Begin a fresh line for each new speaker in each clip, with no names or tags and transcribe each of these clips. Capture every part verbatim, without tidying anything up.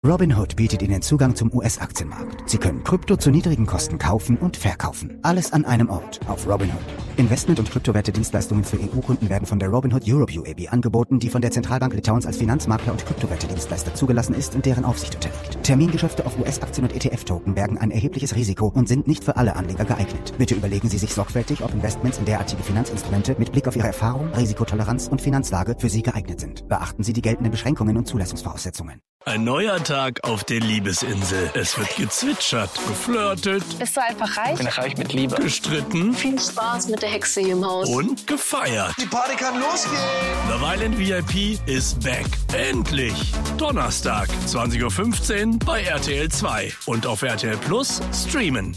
Robinhood bietet Ihnen Zugang zum U S-Aktienmarkt. Sie können Krypto zu niedrigen Kosten kaufen und verkaufen. Alles an einem Ort auf Robinhood. Investment- und Kryptowerte-Dienstleistungen für E U-Kunden werden von der Robinhood Europe U A B angeboten, die von der Zentralbank Litauens als Finanzmakler und Kryptowerte-Dienstleister zugelassen ist und deren Aufsicht unterliegt. Termingeschäfte auf U S-Aktien und E T F-Token bergen ein erhebliches Risiko und sind nicht für alle Anleger geeignet. Bitte überlegen Sie sich sorgfältig, ob Investments in derartige Finanzinstrumente mit Blick auf Ihre Erfahrung, Risikotoleranz und Finanzlage für Sie geeignet sind. Beachten Sie die geltenden Beschränkungen und Zulassungsvoraussetzungen.
Ein neuer Tag auf der Liebesinsel. Es wird gezwitschert, geflirtet.
Bist du einfach reich?
Ich bin reich mit Liebe.
Gestritten.
Viel Spaß mit der Hexe hier im Haus.
Und gefeiert.
Die Party kann losgehen.
Love Island V I P ist back. Endlich. Donnerstag, zwanzig Uhr fünfzehn bei R T L zwei. Und auf R T L Plus streamen.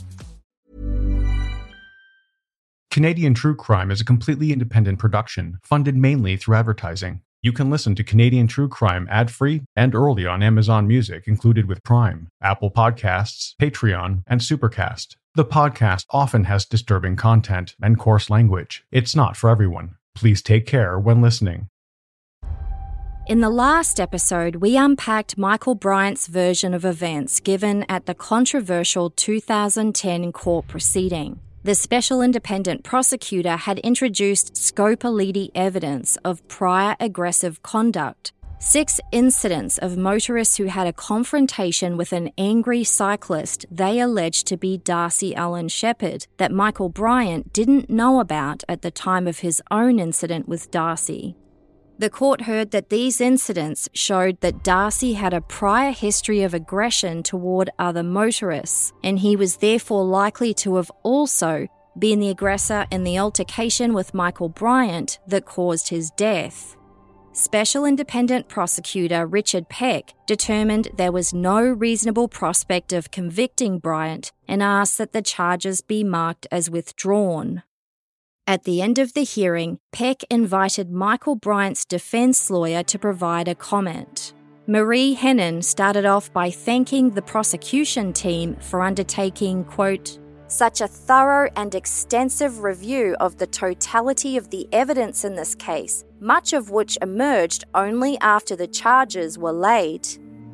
Canadian True Crime is a completely independent production, funded mainly through advertising. You can listen to Canadian True Crime ad-free and early on Amazon Music included with Prime, Apple Podcasts, Patreon, and Supercast. The podcast often has disturbing content and coarse language. It's not for everyone. Please take care when listening.
In the last episode, we unpacked Michael Bryant's version of events given at the controversial two thousand ten court proceeding. The special independent prosecutor had introduced scope-elite evidence of prior aggressive conduct, six incidents of motorists who had a confrontation with an angry cyclist they alleged to be Darcy Allen Shepherd that Michael Bryant didn't know about at the time of his own incident with Darcy. The court heard that these incidents showed that Darcy had a prior history of aggression toward other motorists, and he was therefore likely to have also been the aggressor in the altercation with Michael Bryant that caused his death. Special Independent Prosecutor Richard Peck determined there was no reasonable prospect of convicting Bryant and asked that the charges be marked as withdrawn. At the end of the hearing, Peck invited Michael Bryant's defence lawyer to provide a comment. Marie Henin started off by thanking the prosecution team for undertaking, quote, such a thorough and extensive review of the totality of the evidence in this case, much of which emerged only after the charges were laid.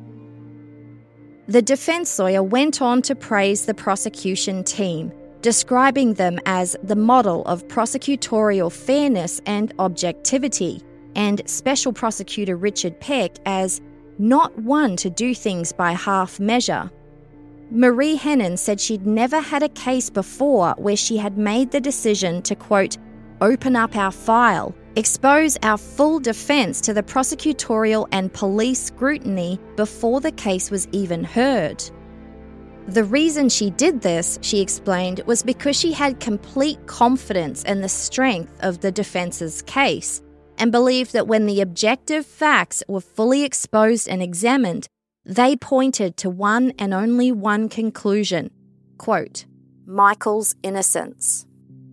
The defence lawyer went on to praise the prosecution team, describing them as the model of prosecutorial fairness and objectivity, and Special Prosecutor Richard Peck as not one to do things by half measure. Marie Henin said she'd never had a case before where she had made the decision to, quote, open up our file, expose our full defence to the prosecutorial and police scrutiny before the case was even heard. The reason she did this, she explained, was because she had complete confidence in the strength of the defence's case and believed that when the objective facts were fully exposed and examined, they pointed to one and only one conclusion, quote, Michael's innocence.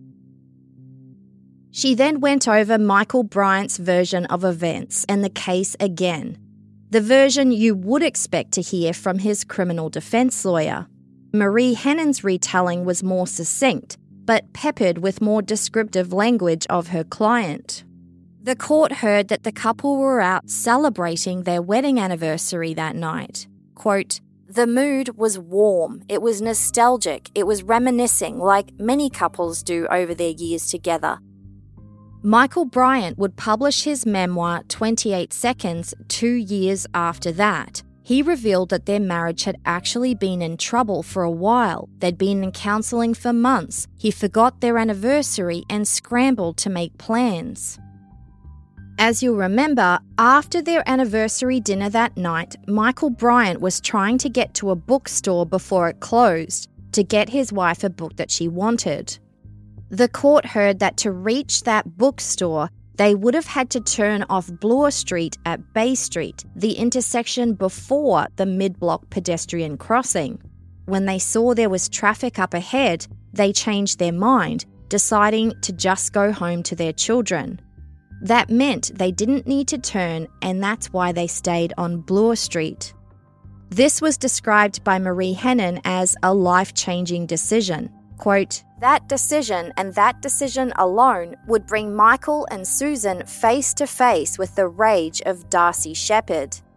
She then went over Michael Bryant's version of events and the case again, the version you would expect to hear from his criminal defence lawyer. Marie Henin's retelling was more succinct, but peppered with more descriptive language of her client. The court heard that the couple were out celebrating their wedding anniversary that night. Quote, the mood was warm, it was nostalgic, it was reminiscing like many couples do over their years together. Michael Bryant would publish his memoir twenty-eight seconds two years after that. He revealed that their marriage had actually been in trouble for a while. They'd been in counselling for months. He forgot their anniversary and scrambled to make plans. As you'll remember, after their anniversary dinner that night, Michael Bryant was trying to get to a bookstore before it closed to get his wife a book that she wanted. The court heard that to reach that bookstore, they would have had to turn off Bloor Street at Bay Street, the intersection before the mid-block pedestrian crossing. When they saw there was traffic up ahead, they changed their mind, deciding to just go home to their children. That meant they didn't need to turn, and that's why they stayed on Bloor Street. This was described by Marie Henin as a life-changing decision. Quote, that decision and that decision alone would bring Michael and Susan face to face with the rage of Darcy Shepherd.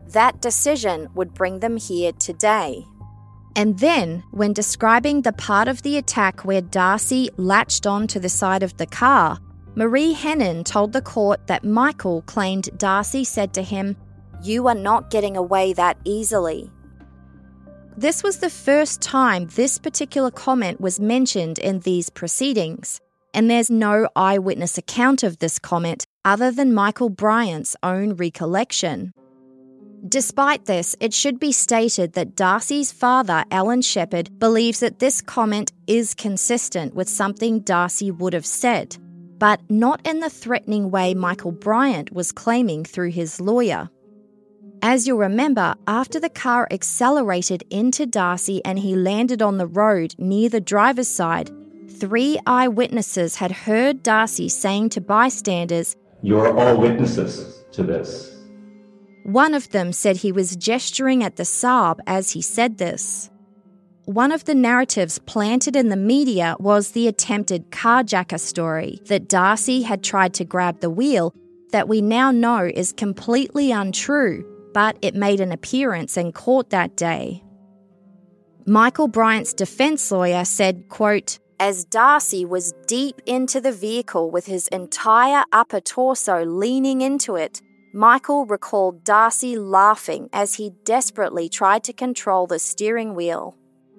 That decision would bring them here today. And then, when describing the part of the attack where Darcy latched on to the side of the car, Marie Henein told the court that Michael claimed Darcy said to him, "You are not getting away that easily." This was the first time this particular comment was mentioned in these proceedings, and there's no eyewitness account of this comment other than Michael Bryant's own recollection. Despite this, it should be stated that Darcy's father, Alan Shepard, believes that this comment is consistent with something Darcy would have said, but not in the threatening way Michael Bryant was claiming through his lawyer. As you'll remember, after the car accelerated into Darcy and he landed on the road near the driver's side, three eyewitnesses had heard Darcy saying to bystanders,
"You're all witnesses to this."
One of them said he was gesturing at the Saab as he said this. One of the narratives planted in the media was the attempted carjacker story that Darcy had tried to grab the wheel that we now know is completely untrue, but it made an appearance in court that day. Michael Bryant's defense lawyer said, quote, "As Darcy was deep into the vehicle with his entire upper torso leaning into it, Michael recalled Darcy laughing as he desperately tried to control the steering wheel."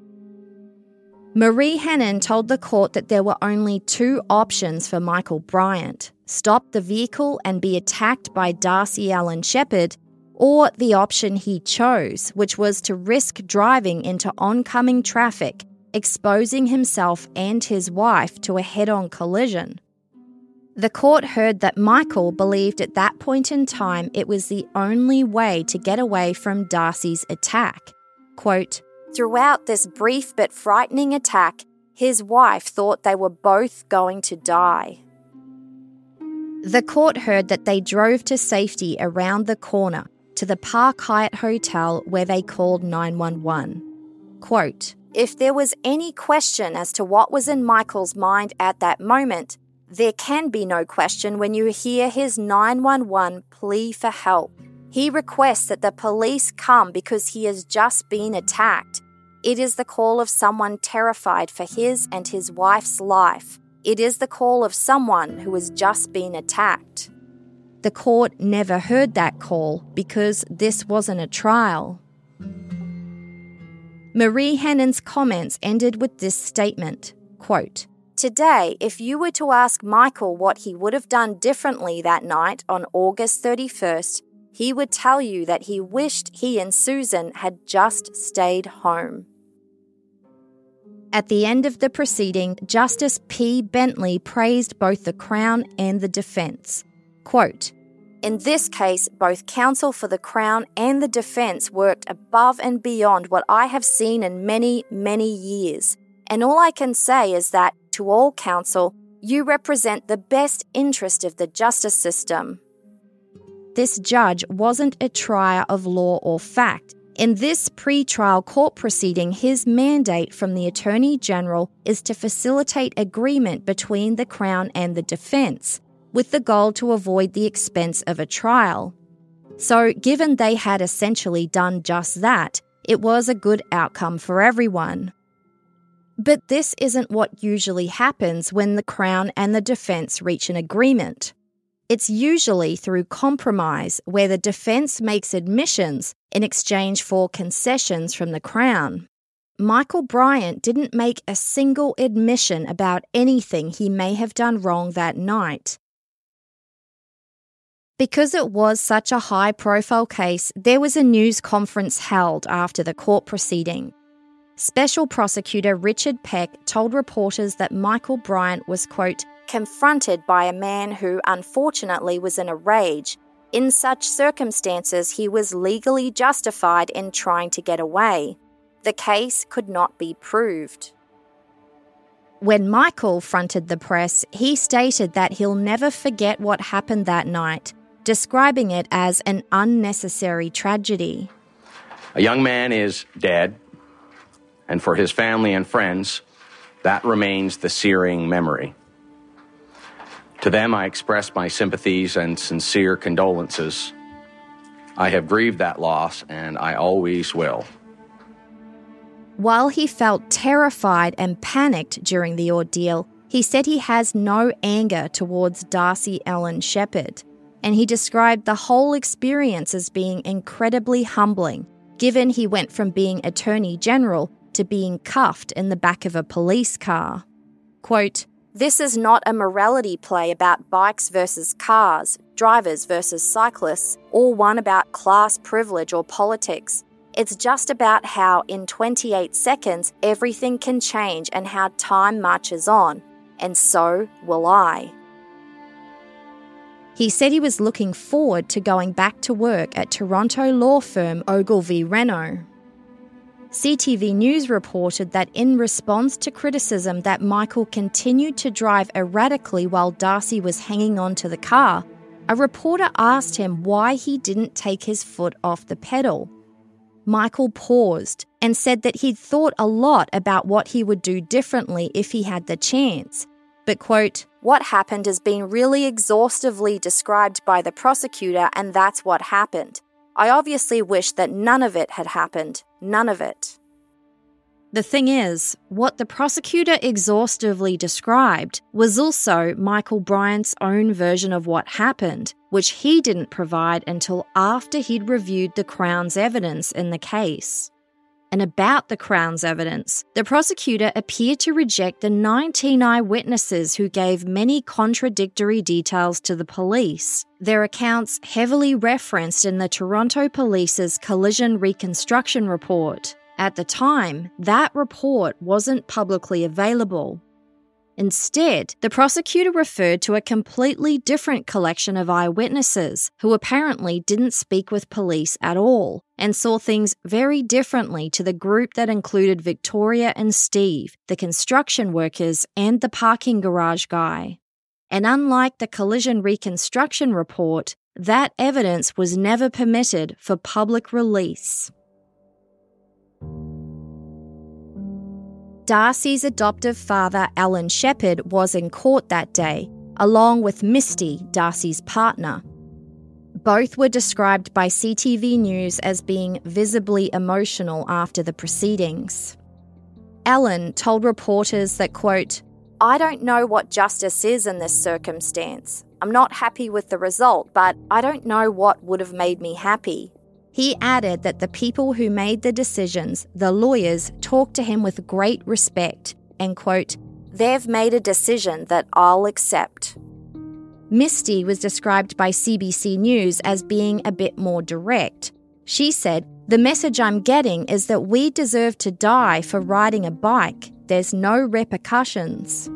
Marie Henein told the court that there were only two options for Michael Bryant: stop the vehicle and be attacked by Darcy Alan Shepard, or the option he chose, which was to risk driving into oncoming traffic, exposing himself and his wife to a head-on collision. The court heard that Michael believed at that point in time it was the only way to get away from Darcy's attack. Quote, "Throughout this brief but frightening attack, his wife thought they were both going to die." The court heard that they drove to safety around the corner to the Park Hyatt Hotel where they called nine one one. Quote, "If there was any question as to what was in Michael's mind at that moment, there can be no question when you hear his nine one one plea for help. He requests that the police come because he has just been attacked. It is the call of someone terrified for his and his wife's life. It is the call of someone who has just been attacked." The court never heard that call because this wasn't a trial. Marie Henein's comments ended with this statement, quote, "Today, if you were to ask Michael what he would have done differently that night on August thirty-first, he would tell you that he wished he and Susan had just stayed home." At the end of the proceeding, Justice P. Bentley praised both the Crown and the defence. Quote, "In this case, both counsel for the Crown and the defence worked above and beyond what I have seen in many, many years. And all I can say is that, to all counsel, you represent the best interest of the justice system." This judge wasn't a trier of law or fact. In this pre-trial court proceeding, his mandate from the Attorney General is to facilitate agreement between the Crown and the defence, with the goal to avoid the expense of a trial. So, given they had essentially done just that, it was a good outcome for everyone. But this isn't what usually happens when the Crown and the defence reach an agreement. It's usually through compromise, where the defence makes admissions in exchange for concessions from the Crown. Michael Bryant didn't make a single admission about anything he may have done wrong that night. Because it was such a high-profile case, there was a news conference held after the court proceeding. Special Prosecutor Richard Peck told reporters that Michael Bryant was, quote, "confronted by a man who unfortunately was in a rage. In such circumstances, he was legally justified in trying to get away. The case could not be proved." When Michael fronted the press, he stated that he'll never forget what happened that night, describing it as an unnecessary tragedy.
"A young man is dead, and for his family and friends, that remains the searing memory. To them, I express my sympathies and sincere condolences. I have grieved that loss, and I always will.
While he felt terrified and panicked during the ordeal, he said he has no anger towards Darcy Allen Shepherd, and he described the whole experience as being incredibly humbling, given he went from being Attorney General to being cuffed in the back of a police car. Quote, "This is not a morality play about bikes versus cars, drivers versus cyclists, or one about class privilege or politics. It's just about how in twenty-eight seconds everything can change and how time marches on. And so will I." He said he was looking forward to going back to work at Toronto law firm Ogilvy Renault. C T V News reported that in response to criticism that Michael continued to drive erratically while Darcy was hanging on to the car, a reporter asked him why he didn't take his foot off the pedal. Michael paused and said that he'd thought a lot about what he would do differently if he had the chance. But, quote, "What happened has been really exhaustively described by the prosecutor, and that's what happened. I obviously wish that none of it had happened. None of it." The thing is, what the prosecutor exhaustively described was also Michael Bryant's own version of what happened, which he didn't provide until after he'd reviewed the Crown's evidence in the case. And about the Crown's evidence, the prosecutor appeared to reject the nineteen eyewitnesses who gave many contradictory details to the police, their accounts heavily referenced in the Toronto Police's collision reconstruction report. At the time, that report wasn't publicly available. Instead, the prosecutor referred to a completely different collection of eyewitnesses who apparently didn't speak with police at all and saw things very differently to the group that included Victoria and Steve, the construction workers, and the parking garage guy. And unlike the collision reconstruction report, that evidence was never permitted for public release. Darcy's adoptive father, Alan Shepherd, was in court that day, along with Misty, Darcy's partner. Both were described by C T V News as being visibly emotional after the proceedings. Alan told reporters that, quote, "I don't know what justice is in this circumstance. I'm not happy with the result, but I don't know what would have made me happy." He added that the people who made the decisions, the lawyers, talked to him with great respect and, quote, "They've made a decision that I'll accept." Misty was described by C B C News as being a bit more direct. She said, "The message I'm getting is that we deserve to die for riding a bike. There's no repercussions."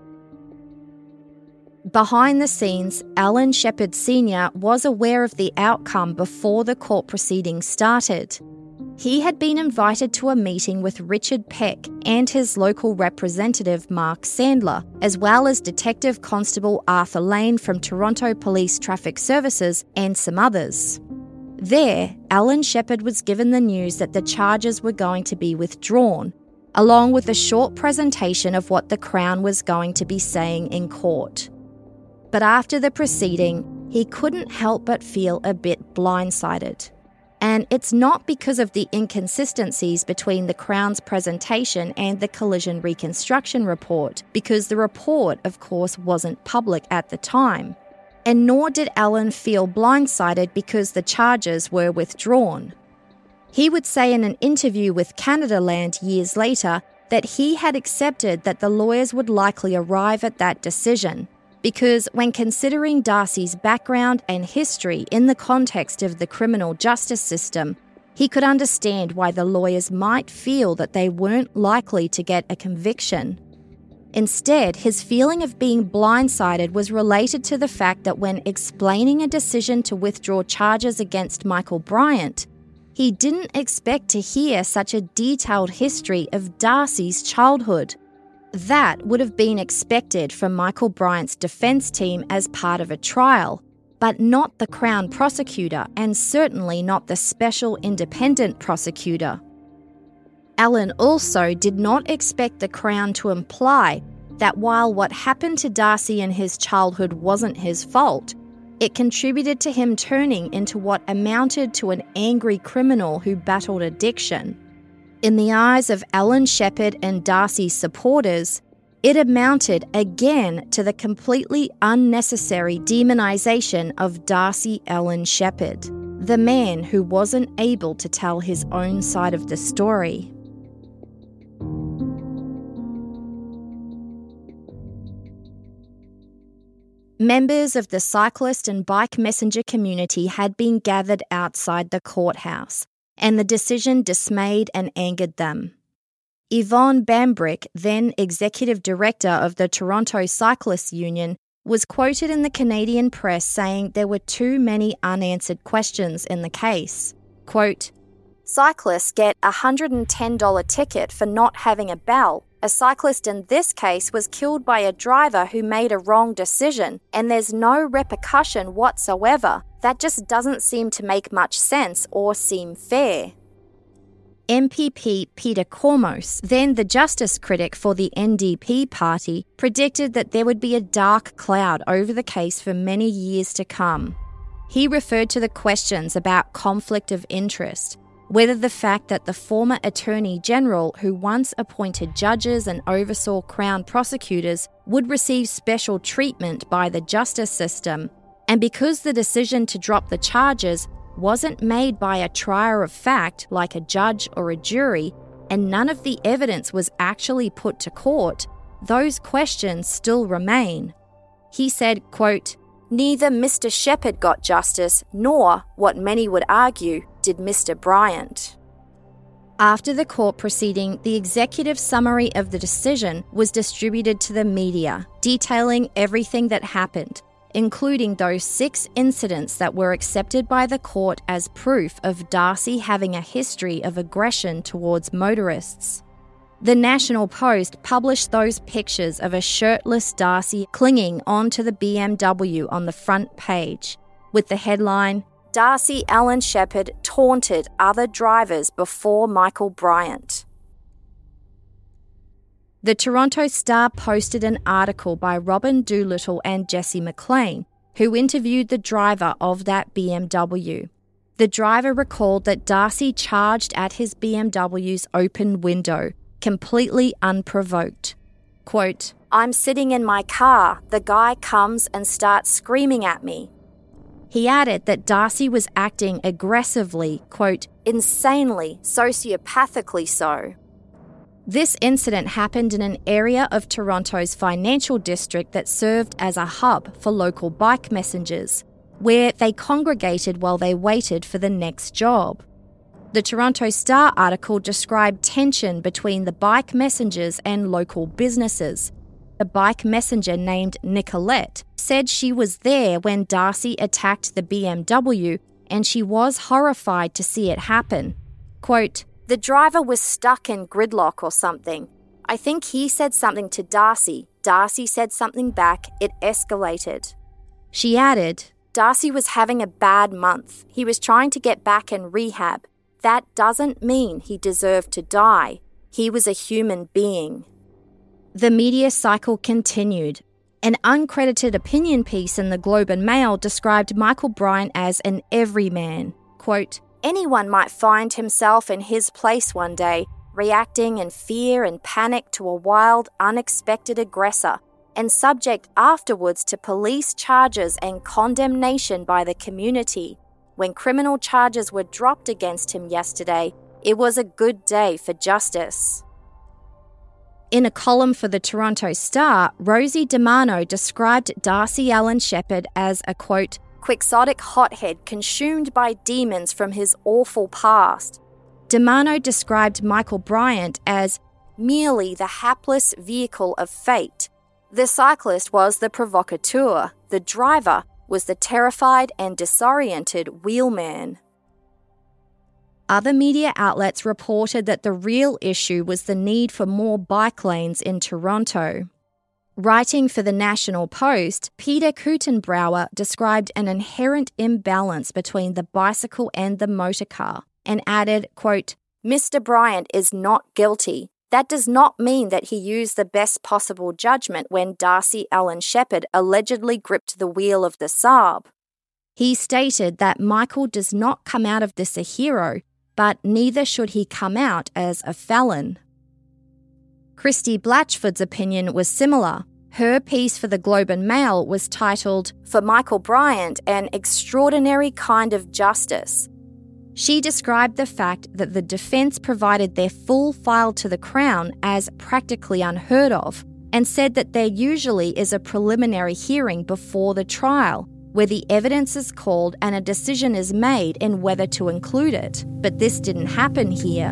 Behind the scenes, Alan Shepherd Senior was aware of the outcome before the court proceedings started. He had been invited to a meeting with Richard Peck and his local representative Mark Sandler, as well as Detective Constable Arthur Lane from Toronto Police Traffic Services and some others. There, Alan Shepherd was given the news that the charges were going to be withdrawn, along with a short presentation of what the Crown was going to be saying in court. But after the proceeding, he couldn't help but feel a bit blindsided. And it's not because of the inconsistencies between the Crown's presentation and the collision reconstruction report, because the report, of course, wasn't public at the time. And nor did Alan feel blindsided because the charges were withdrawn. He would say in an interview with Canadaland years later that he had accepted that the lawyers would likely arrive at that decision, because when considering Darcy's background and history in the context of the criminal justice system, he could understand why the lawyers might feel that they weren't likely to get a conviction. Instead, his feeling of being blindsided was related to the fact that when explaining a decision to withdraw charges against Michael Bryant, he didn't expect to hear such a detailed history of Darcy's childhood. That would have been expected from Michael Bryant's defence team as part of a trial, but not the Crown prosecutor, and certainly not the special independent prosecutor. Alan also did not expect the Crown to imply that while what happened to Darcy in his childhood wasn't his fault, It contributed to him turning into what amounted to an angry criminal who battled addiction. In the eyes of Alan Shepard and Darcy's supporters, it amounted again to the completely unnecessary demonisation of Darcy Alan Shepard, the man who wasn't able to tell his own side of the story. Members of the cyclist and bike messenger community had been gathered outside the courthouse, and the decision dismayed and angered them. Yvonne Bambrick, then Executive Director of the Toronto Cyclists Union, was quoted in the Canadian press saying there were too many unanswered questions in the case. Quote, "Cyclists get a one hundred ten dollars ticket for not having a bell. A cyclist in this case was killed by a driver who made a wrong decision, and there's no repercussion whatsoever. That just doesn't seem to make much sense or seem fair." M P P Peter Kormos, then the justice critic for the N D P party, predicted that there would be a dark cloud over the case for many years to come. He referred to the questions about conflict of interest, whether the fact that the former Attorney General, who once appointed judges and oversaw Crown prosecutors, would receive special treatment by the justice system, and because the decision to drop the charges wasn't made by a trier of fact like a judge or a jury, and none of the evidence was actually put to court, those questions still remain. He said, quote, "Neither Mister Shepard got justice, nor, what many would argue, did Mister Bryant." After the court proceeding, the executive summary of the decision was distributed to the media, detailing everything that happened, including those six incidents that were accepted by the court as proof of Darcy having a history of aggression towards motorists. The National Post published those pictures of a shirtless Darcy clinging onto the B M W on the front page, with the headline, "Darcy Alan Shepard taunted other drivers before Michael Bryant." The Toronto Star posted an article by Robin Doolittle and Jesse McLean, who interviewed the driver of that B M W. The driver recalled that Darcy charged at his B M W's open window, completely unprovoked. Quote, "I'm sitting in my car. The guy comes and starts screaming at me." He added that Darcy was acting aggressively, quote, "insanely, sociopathically so." This incident happened in an area of Toronto's financial district that served as a hub for local bike messengers, where they congregated while they waited for the next job. The Toronto Star article described tension between the bike messengers and local businesses. A bike messenger named Nicolette said she was there when Darcy attacked the B M W, and she was horrified to see it happen. Quote, "The driver was stuck in gridlock or something. I think he said something to Darcy. Darcy said something back. It escalated." She added, "Darcy was having a bad month. He was trying to get back in rehab. That doesn't mean he deserved to die. He was a human being." The media cycle continued. An uncredited opinion piece in the Globe and Mail described Michael Bryant as an everyman. Quote, "Anyone might find himself in his place one day, reacting in fear and panic to a wild, unexpected aggressor, and subject afterwards to police charges and condemnation by the community. When criminal charges were dropped against him yesterday, it was a good day for justice." In a column for the Toronto Star, Rosie DiMano described Darcy Alan Shepard as a, quote, "quixotic hothead consumed by demons from his awful past." DiMano described Michael Bryant as merely the hapless vehicle of fate. The cyclist was the provocateur. The driver was the terrified and disoriented wheelman. Other media outlets reported that the real issue was the need for more bike lanes in Toronto. Writing for the National Post, Peter Kutenbrauer described an inherent imbalance between the bicycle and the motor car and added, quote, "Mister Bryant is not guilty. That does not mean that he used the best possible judgment when Darcy Alan Shepard allegedly gripped the wheel of the Saab. He stated that Michael does not come out of this a hero, but neither should he come out as a felon. Christy Blatchford's opinion was similar. Her piece for the Globe and Mail was titled, "For Michael Bryant, an Extraordinary Kind of Justice." She described the fact that the defence provided their full file to the Crown as practically unheard of, and said that there usually is a preliminary hearing before the trial, where the evidence is called and a decision is made in whether to include it. But this didn't happen here.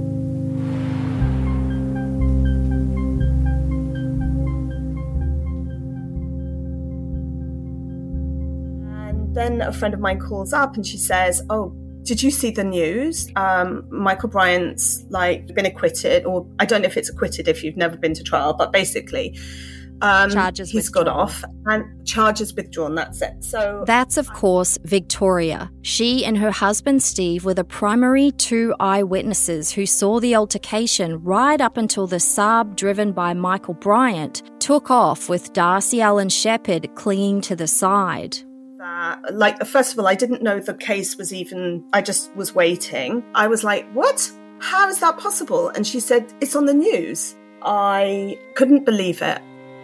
And then a friend of mine calls up and she says, "Oh, did you see the news? Um, Michael Bryant's like been acquitted, or I don't know if it's acquitted if you've never been to trial, but basically um,
charges
he's
withdrawn.
got off and charges withdrawn. That's it." So
that's, of course, Victoria. She and her husband Steve were the primary two eyewitnesses who saw the altercation right up until the Saab driven by Michael Bryant took off with Darcy Allen Shepherd clinging to the side.
Uh, like, first of all, I didn't know the case was even, I just was waiting. I was like, what? How is that possible? And she said, it's on the news. I couldn't believe it.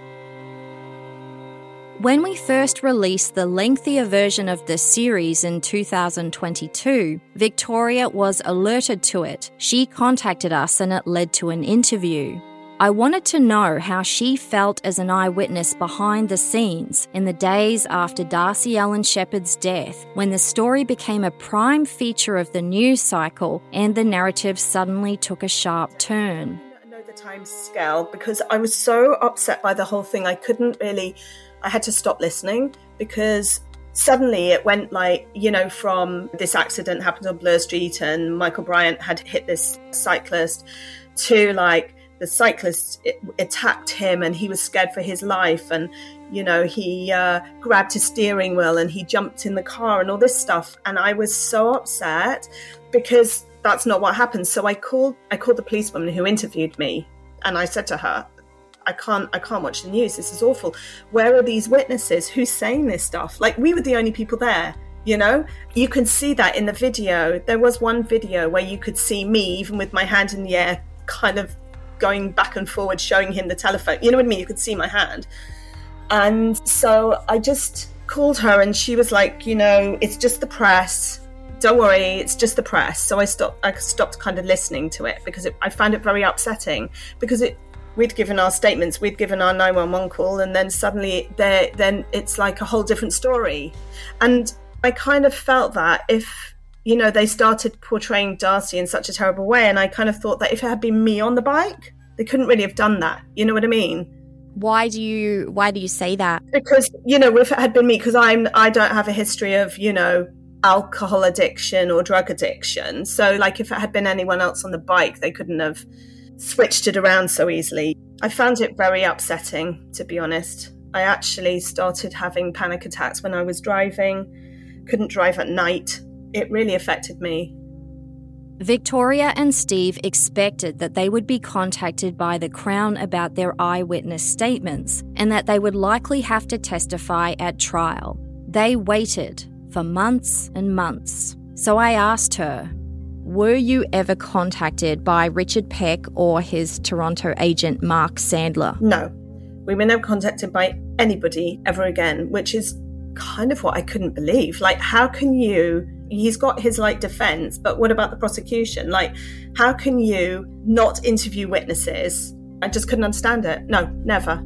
When we first released the lengthier version of the series in two thousand twenty-two, Victoria was alerted to it. She contacted us and it led to an interview. I wanted to know how she felt as an eyewitness behind the scenes in the days after Darcy Allen Shepherd's death, when the story became a prime feature of the news cycle and the narrative suddenly took a sharp turn.
I know the time scale because I was so upset by the whole thing. I couldn't really, I had to stop listening because suddenly it went like, you know, from this accident happened on Blur Street and Michael Bryant had hit this cyclist to like, the cyclist attacked him and he was scared for his life, and you know he uh, grabbed his steering wheel and he jumped in the car and all this stuff, and I was so upset because that's not what happened. So I called I called the policewoman who interviewed me, and I said to her, I can't I can't watch the news, this is awful. Where are these witnesses? Who's saying this stuff? Like, we were the only people there. You know, you can see that in the video. There was one video where you could see me, even with my hand in the air, kind of going back and forward, showing him the telephone. You know what I mean? You could see my hand. And so I just called her and she was like, you know, it's just the press. Don't worry, it's just the press. So I stopped I stopped kind of listening to it because it, I found it very upsetting because it we'd given our statements, we'd given our nine one one call, and then suddenly there then it's like a whole different story. And I kind of felt that if you know, they started portraying Darcy in such a terrible way. And I kind of thought that if it had been me on the bike, they couldn't really have done that. You know what I mean?
Why do you why do you say that?
Because, you know, if it had been me, because I'm I don't have a history of, you know, alcohol addiction or drug addiction. So like if it had been anyone else on the bike, they couldn't have switched it around so easily. I found it very upsetting, to be honest. I actually started having panic attacks when I was driving, couldn't drive at night. It really affected me.
Victoria and Steve expected that they would be contacted by the Crown about their eyewitness statements and that they would likely have to testify at trial. They waited for months and months. So I asked her, were you ever contacted by Richard Peck or his Toronto agent Mark Sandler?
No, we were never contacted by anybody ever again, which is kind of what I couldn't believe. Like, how can you... He's got his like defense, but what about the prosecution? Like, how can you not interview witnesses? I just couldn't understand it. No, never.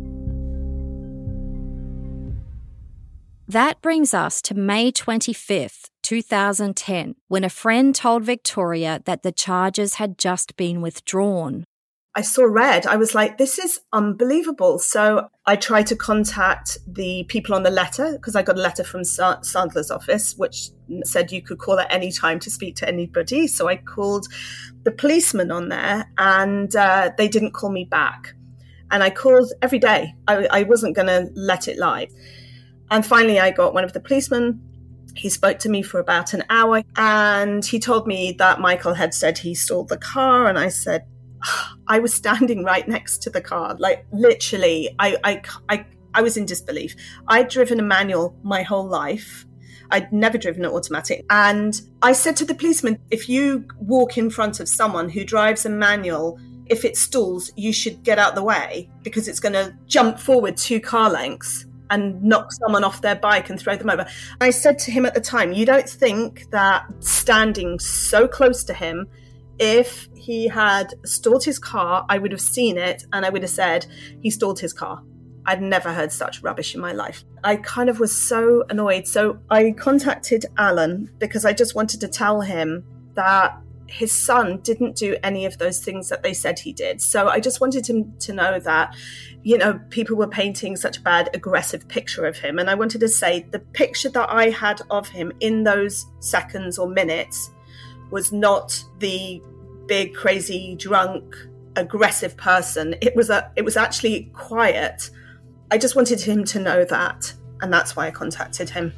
That brings us to May twenty-fifth, twenty ten, when a friend told Victoria that the charges had just been withdrawn.
I saw red. I was like, this is unbelievable. So I tried to contact the people on the letter because I got a letter from Sa- Sandler's office, which said you could call at any time to speak to anybody. So I called the policeman on there and uh, they didn't call me back. And I called every day. I, I wasn't going to let it lie. And finally, I got one of the policemen. He spoke to me for about an hour and he told me that Michael had said he stole the car. And I said, I was standing right next to the car, like literally, I, I, I, I was in disbelief. I'd driven a manual my whole life. I'd never driven an automatic. And I said to the policeman, if you walk in front of someone who drives a manual, if it stalls, you should get out the way because it's going to jump forward two car lengths and knock someone off their bike and throw them over. I said to him at the time, you don't think that standing so close to him, if he had stalled his car, I would have seen it and I would have said, he stalled his car. I'd never heard such rubbish in my life. I kind of was so annoyed. So I contacted Alan because I just wanted to tell him that his son didn't do any of those things that they said he did. So I just wanted him to know that, you know, people were painting such a bad, aggressive picture of him. And I wanted to say the picture that I had of him in those seconds or minutes was not the big, crazy, drunk, aggressive person. It was a, it was actually quiet. I just wanted him to know that. And that's why I contacted him.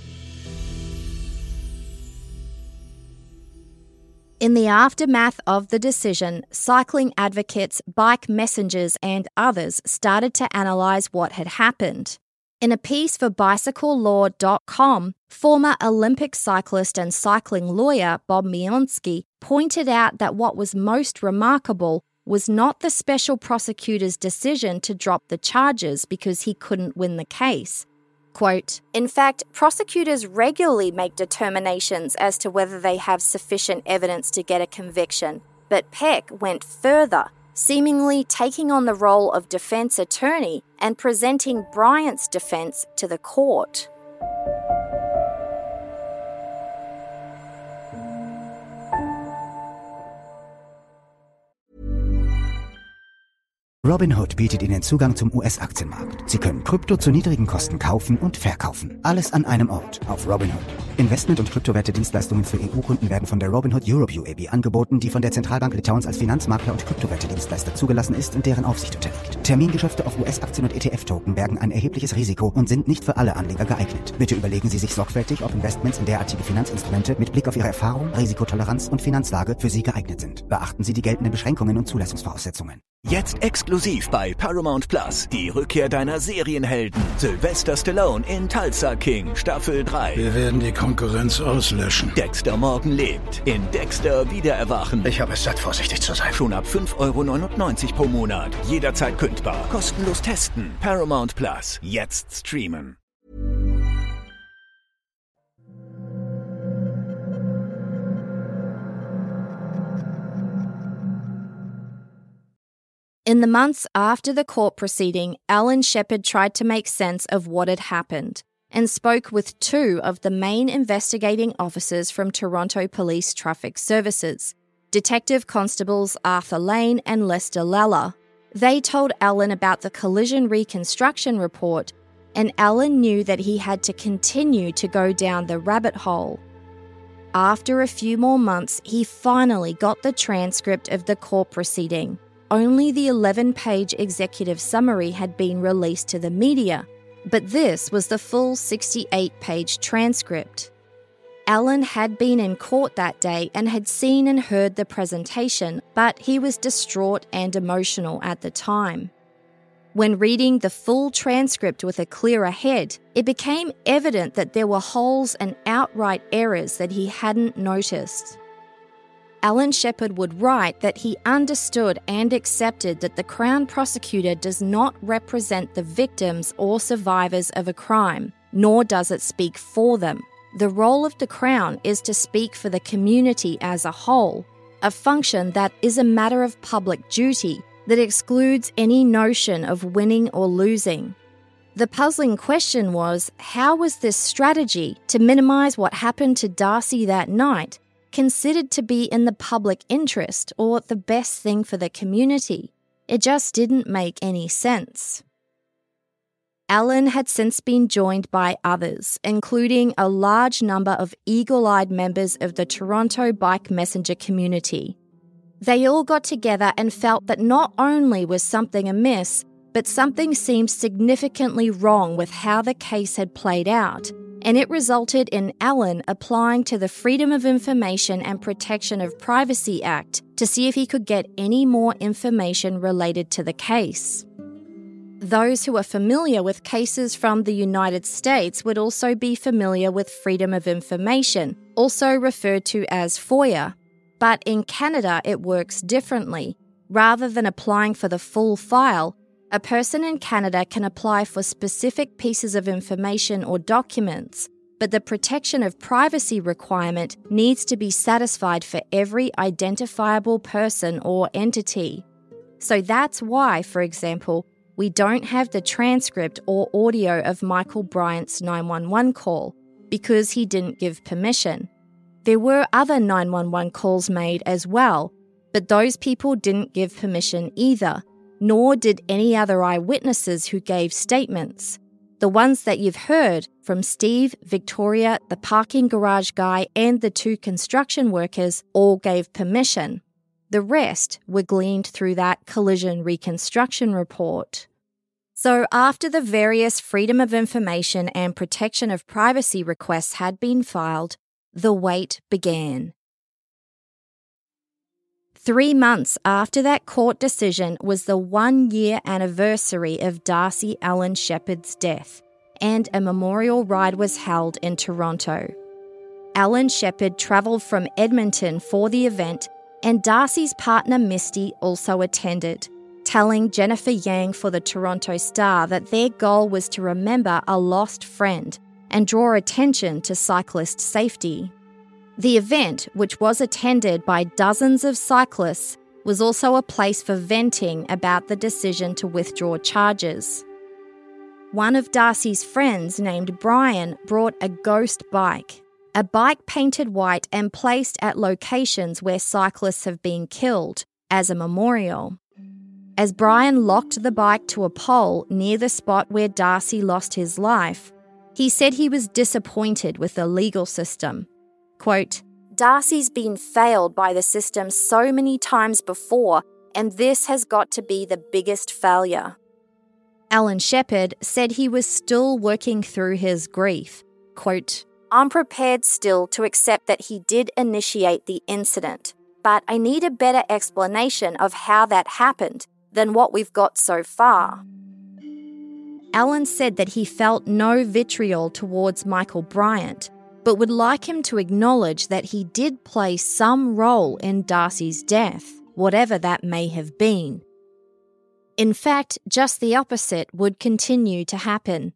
In the aftermath of the decision, cycling advocates, bike messengers and others started to analyse what had happened. In a piece for bicycle law dot com, former Olympic cyclist and cycling lawyer Bob Mionsky pointed out that what was most remarkable was not the special prosecutor's decision to drop the charges because he couldn't win the case. Quote, in fact, prosecutors regularly make determinations as to whether they have sufficient evidence to get a conviction, but Peck went further, seemingly taking on the role of defense attorney and presenting Bryant's defense to the court.
Robinhood bietet Ihnen Zugang zum U S-Aktienmarkt. Sie können Krypto zu niedrigen Kosten kaufen und verkaufen. Alles an einem Ort auf Robinhood. Investment- und Kryptowerte-Dienstleistungen für E U-Kunden werden von der Robinhood Europe U A B angeboten, die von der Zentralbank Litauens als Finanzmakler und Kryptowerte-Dienstleister zugelassen ist und deren Aufsicht unterliegt. Termingeschäfte auf U S-Aktien und E T F-Token bergen ein erhebliches Risiko und sind nicht für alle Anleger geeignet. Bitte überlegen Sie sich sorgfältig, ob Investments in derartige Finanzinstrumente mit Blick auf Ihre Erfahrung, Risikotoleranz und Finanzlage für Sie geeignet sind. Beachten Sie die geltenden Beschränkungen und Zulassungsvoraussetzungen.
Jetzt exklusiv bei Paramount Plus die Rückkehr deiner Serienhelden. Sylvester Stallone in Tulsa King Staffel drei.
Wir werden die Konkurrenz auslöschen.
Dexter Morgan lebt. In Dexter Wiedererwachen.
Ich habe es satt, vorsichtig zu sein.
Schon ab fünf Euro neunundneunzig pro Monat. Jederzeit kündbar. Kostenlos testen. Paramount Plus. Jetzt streamen.
In the months after the court proceeding, Alan Shepard tried to make sense of what had happened and spoke with two of the main investigating officers from Toronto Police Traffic Services, Detective Constables Arthur Lane and Lester Lalla. They told Alan about the collision reconstruction report, and Alan knew that he had to continue to go down the rabbit hole. After a few more months, he finally got the transcript of the court proceeding. Only the eleven-page executive summary had been released to the media, but this was the full sixty-eight-page transcript. Alan had been in court that day and had seen and heard the presentation, but he was distraught and emotional at the time. When reading the full transcript with a clearer head, it became evident that there were holes and outright errors that he hadn't noticed. Alan Shepard would write that he understood and accepted that the Crown prosecutor does not represent the victims or survivors of a crime, nor does it speak for them. The role of the Crown is to speak for the community as a whole, a function that is a matter of public duty that excludes any notion of winning or losing. The puzzling question was, how was this strategy to minimise what happened to Darcy that night considered to be in the public interest or the best thing for the community? It just didn't make any sense. Alan had since been joined by others, including a large number of eagle-eyed members of the Toronto bike messenger community. They all got together and felt that not only was something amiss, but something seemed significantly wrong with how the case had played out, and it resulted in Alan applying to the Freedom of Information and Protection of Privacy Act to see if he could get any more information related to the case. Those who are familiar with cases from the United States would also be familiar with Freedom of Information, also referred to as FOIA. But in Canada, it works differently. Rather than applying for the full file, a person in Canada can apply for specific pieces of information or documents, but the protection of privacy requirement needs to be satisfied for every identifiable person or entity. So that's why, for example, we don't have the transcript or audio of Michael Bryant's nine one one call, because he didn't give permission. There were other nine one one calls made as well, but those people didn't give permission either, nor did any other eyewitnesses who gave statements. The ones that you've heard from Steve, Victoria, the parking garage guy, and the two construction workers all gave permission. The rest were gleaned through that collision reconstruction report. So after the various Freedom of Information and Protection of Privacy requests had been filed, the wait began. Three months after that court decision was the one-year anniversary of Darcy Allen Sheppard's death, and a memorial ride was held in Toronto. Allen Sheppard travelled from Edmonton for the event, and Darcy's partner Misty also attended, telling Jennifer Yang for the Toronto Star that their goal was to remember a lost friend and draw attention to cyclist safety. The event, which was attended by dozens of cyclists, was also a place for venting about the decision to withdraw charges. One of Darcy's friends, named Brian, brought a ghost bike, a bike painted white and placed at locations where cyclists have been killed, as a memorial. As Brian locked the bike to a pole near the spot where Darcy lost his life, he said he was disappointed with the legal system. Quote, "Darcy's been failed by the system so many times before, and this has got to be the biggest failure." Allen Sheppard said he was still working through his grief. Quote, "I'm prepared still to accept that he did initiate the incident, but I need a better explanation of how that happened than what we've got so far." Allen said that he felt no vitriol towards Michael Bryant, but would like him to acknowledge that he did play some role in Darcy's death, whatever that may have been. In fact, just the opposite would continue to happen.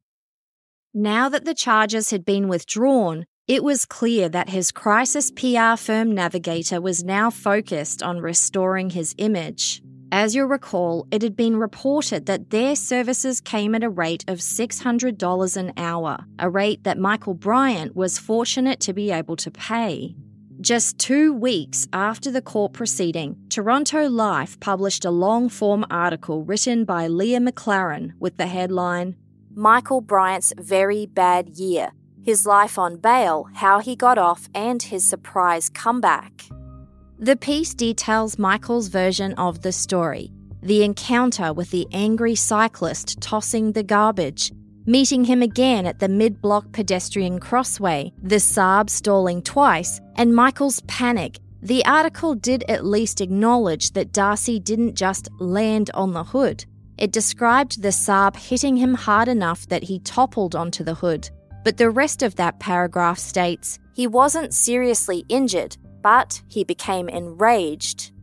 Now that the charges had been withdrawn, it was clear that his crisis P R firm Navigator was now focused on restoring his image. As you'll recall, it had been reported that their services came at a rate of six hundred dollars an hour, a rate that Michael Bryant was fortunate to be able to pay. Just two weeks after the court proceeding, Toronto Life published a long-form article written by Leah McLaren with the headline, "Michael Bryant's Very Bad Year, His Life on Bail, How He Got Off and His Surprise Comeback." The piece details Michael's version of the story, the encounter with the angry cyclist tossing the garbage, meeting him again at the mid-block pedestrian crossway, the Saab stalling twice, and Michael's panic. The article did at least acknowledge that Darcy didn't just land on the hood. It described the Saab hitting him hard enough that he toppled onto the hood. But the rest of that paragraph states, he wasn't seriously injured, but he became enraged.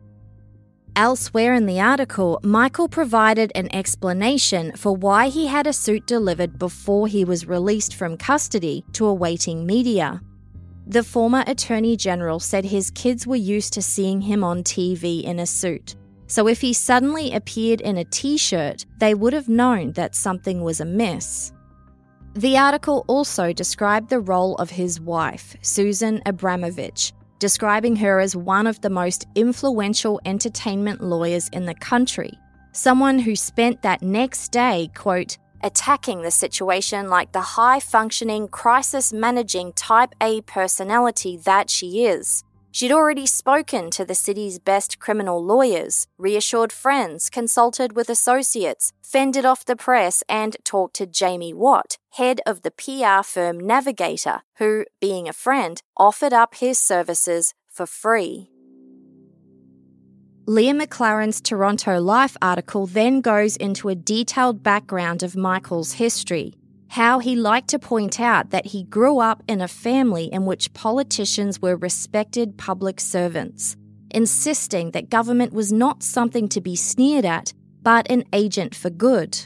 Elsewhere in the article, Michael provided an explanation for why he had a suit delivered before he was released from custody to awaiting media. The former Attorney General said his kids were used to seeing him on T V in a suit, so if he suddenly appeared in a t-shirt, they would have known that something was amiss. The article also described the role of his wife, Susan Abramovich, describing her as one of the most influential entertainment lawyers in the country, someone who spent that next day, quote, attacking the situation like the high-functioning, crisis-managing Type A personality that she is. She'd already spoken to the city's best criminal lawyers, reassured friends, consulted with associates, fended off the press, and talked to Jamie Watt, head of the P R firm Navigator, who, being a friend, offered up his services for free. Leah McLaren's Toronto Life article then goes into a detailed background of Michael's history, how he liked to point out that he grew up in a family in which politicians were respected public servants, insisting that government was not something to be sneered at, but an agent for good.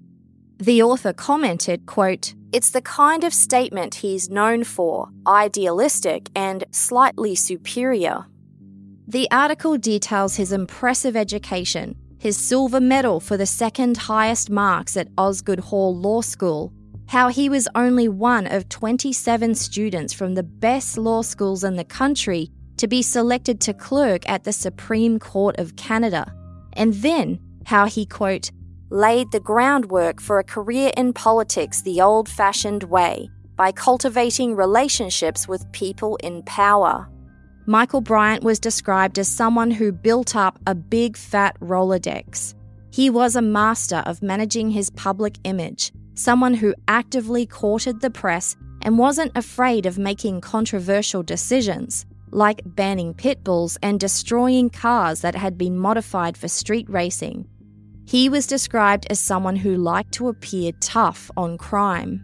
The author commented, quote, "It's the kind of statement he's known for, idealistic and slightly superior." The article details his impressive education, his silver medal for the second highest marks at Osgoode Hall Law School, how he was only one of twenty-seven students from the best law schools in the country to be selected to clerk at the Supreme Court of Canada, and then how he, quote, "laid the groundwork for a career in politics the old-fashioned way, by cultivating relationships with people in power." Michael Bryant was described as someone who built up a big fat Rolodex. He was a master of managing his public image, someone who actively courted the press and wasn't afraid of making controversial decisions, like banning pit bulls and destroying cars that had been modified for street racing. He was described as someone who liked to appear tough on crime.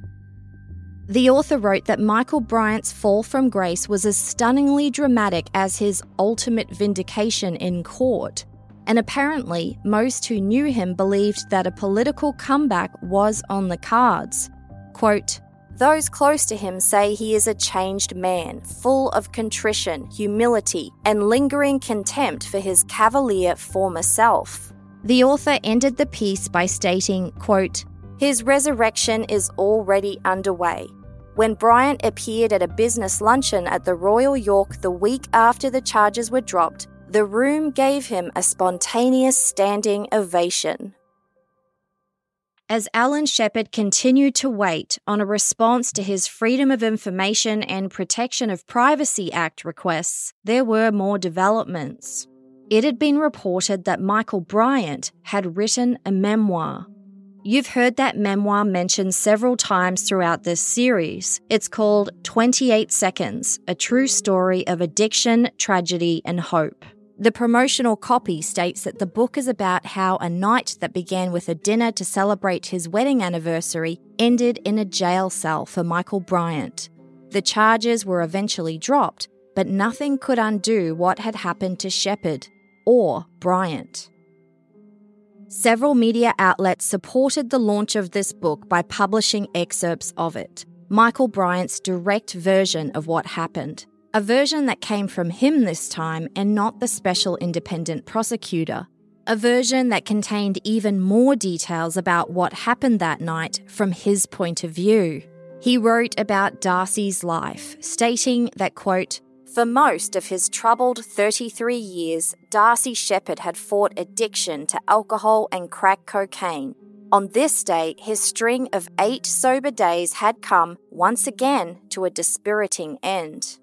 The author wrote that Michael Bryant's fall from grace was as stunningly dramatic as his ultimate vindication in court, and apparently most who knew him believed that a political comeback was on the cards. Quote, "Those close to him say he is a changed man, full of contrition, humility, and lingering contempt for his cavalier former self." The author ended the piece by stating, quote, "His resurrection is already underway. When Bryant appeared at a business luncheon at the Royal York the week after the charges were dropped, the room gave him a spontaneous standing ovation." As Alan Shepard continued to wait on a response to his Freedom of Information and Protection of Privacy Act requests, there were more developments. It had been reported that Michael Bryant had written a memoir. You've heard that memoir mentioned several times throughout this series. It's called twenty-eight seconds, A True Story of Addiction, Tragedy and Hope. The promotional copy states that the book is about how a night that began with a dinner to celebrate his wedding anniversary ended in a jail cell for Michael Bryant. The charges were eventually dropped, but nothing could undo what had happened to Shepard or Bryant. Several media outlets supported the launch of this book by publishing excerpts of it, Michael Bryant's direct version of what happened, a version that came from him this time and not the special independent prosecutor, a version that contained even more details about what happened that night from his point of view. He wrote about Darcy's life, stating that, quote, "For most of his troubled thirty-three years, Darcy Shepard had fought addiction to alcohol and crack cocaine. On this day, his string of eight sober days had come, once again, to a dispiriting end."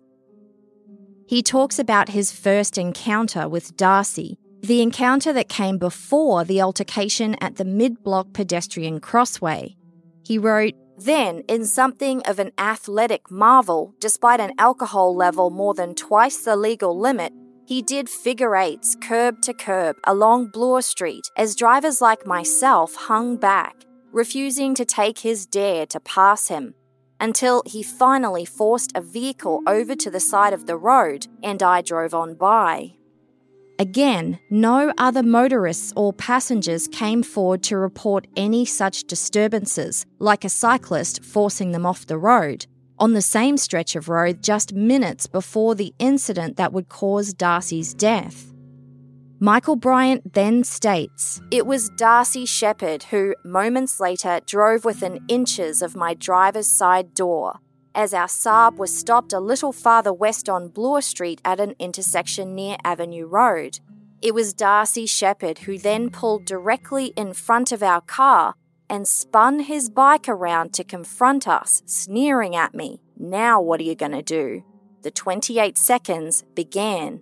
He talks about his first encounter with Darcy, the encounter that came before the altercation at the mid-block pedestrian crossway. He wrote, "Then, in something of an athletic marvel, despite an alcohol level more than twice the legal limit, he did figure eights curb to curb along Bloor Street as drivers like myself hung back, refusing to take his dare to pass him, until he finally forced a vehicle over to the side of the road and I drove on by." Again, no other motorists or passengers came forward to report any such disturbances, like a cyclist forcing them off the road, on the same stretch of road just minutes before the incident that would cause Darcy's death. Michael Bryant then states, "It was Darcy Shepard who, moments later, drove within inches of my driver's side door, as our Saab was stopped a little farther west on Bloor Street at an intersection near Avenue Road. It was Darcy Shepard who then pulled directly in front of our car and spun his bike around to confront us, sneering at me. Now what are you going to do? The twenty-eight seconds began."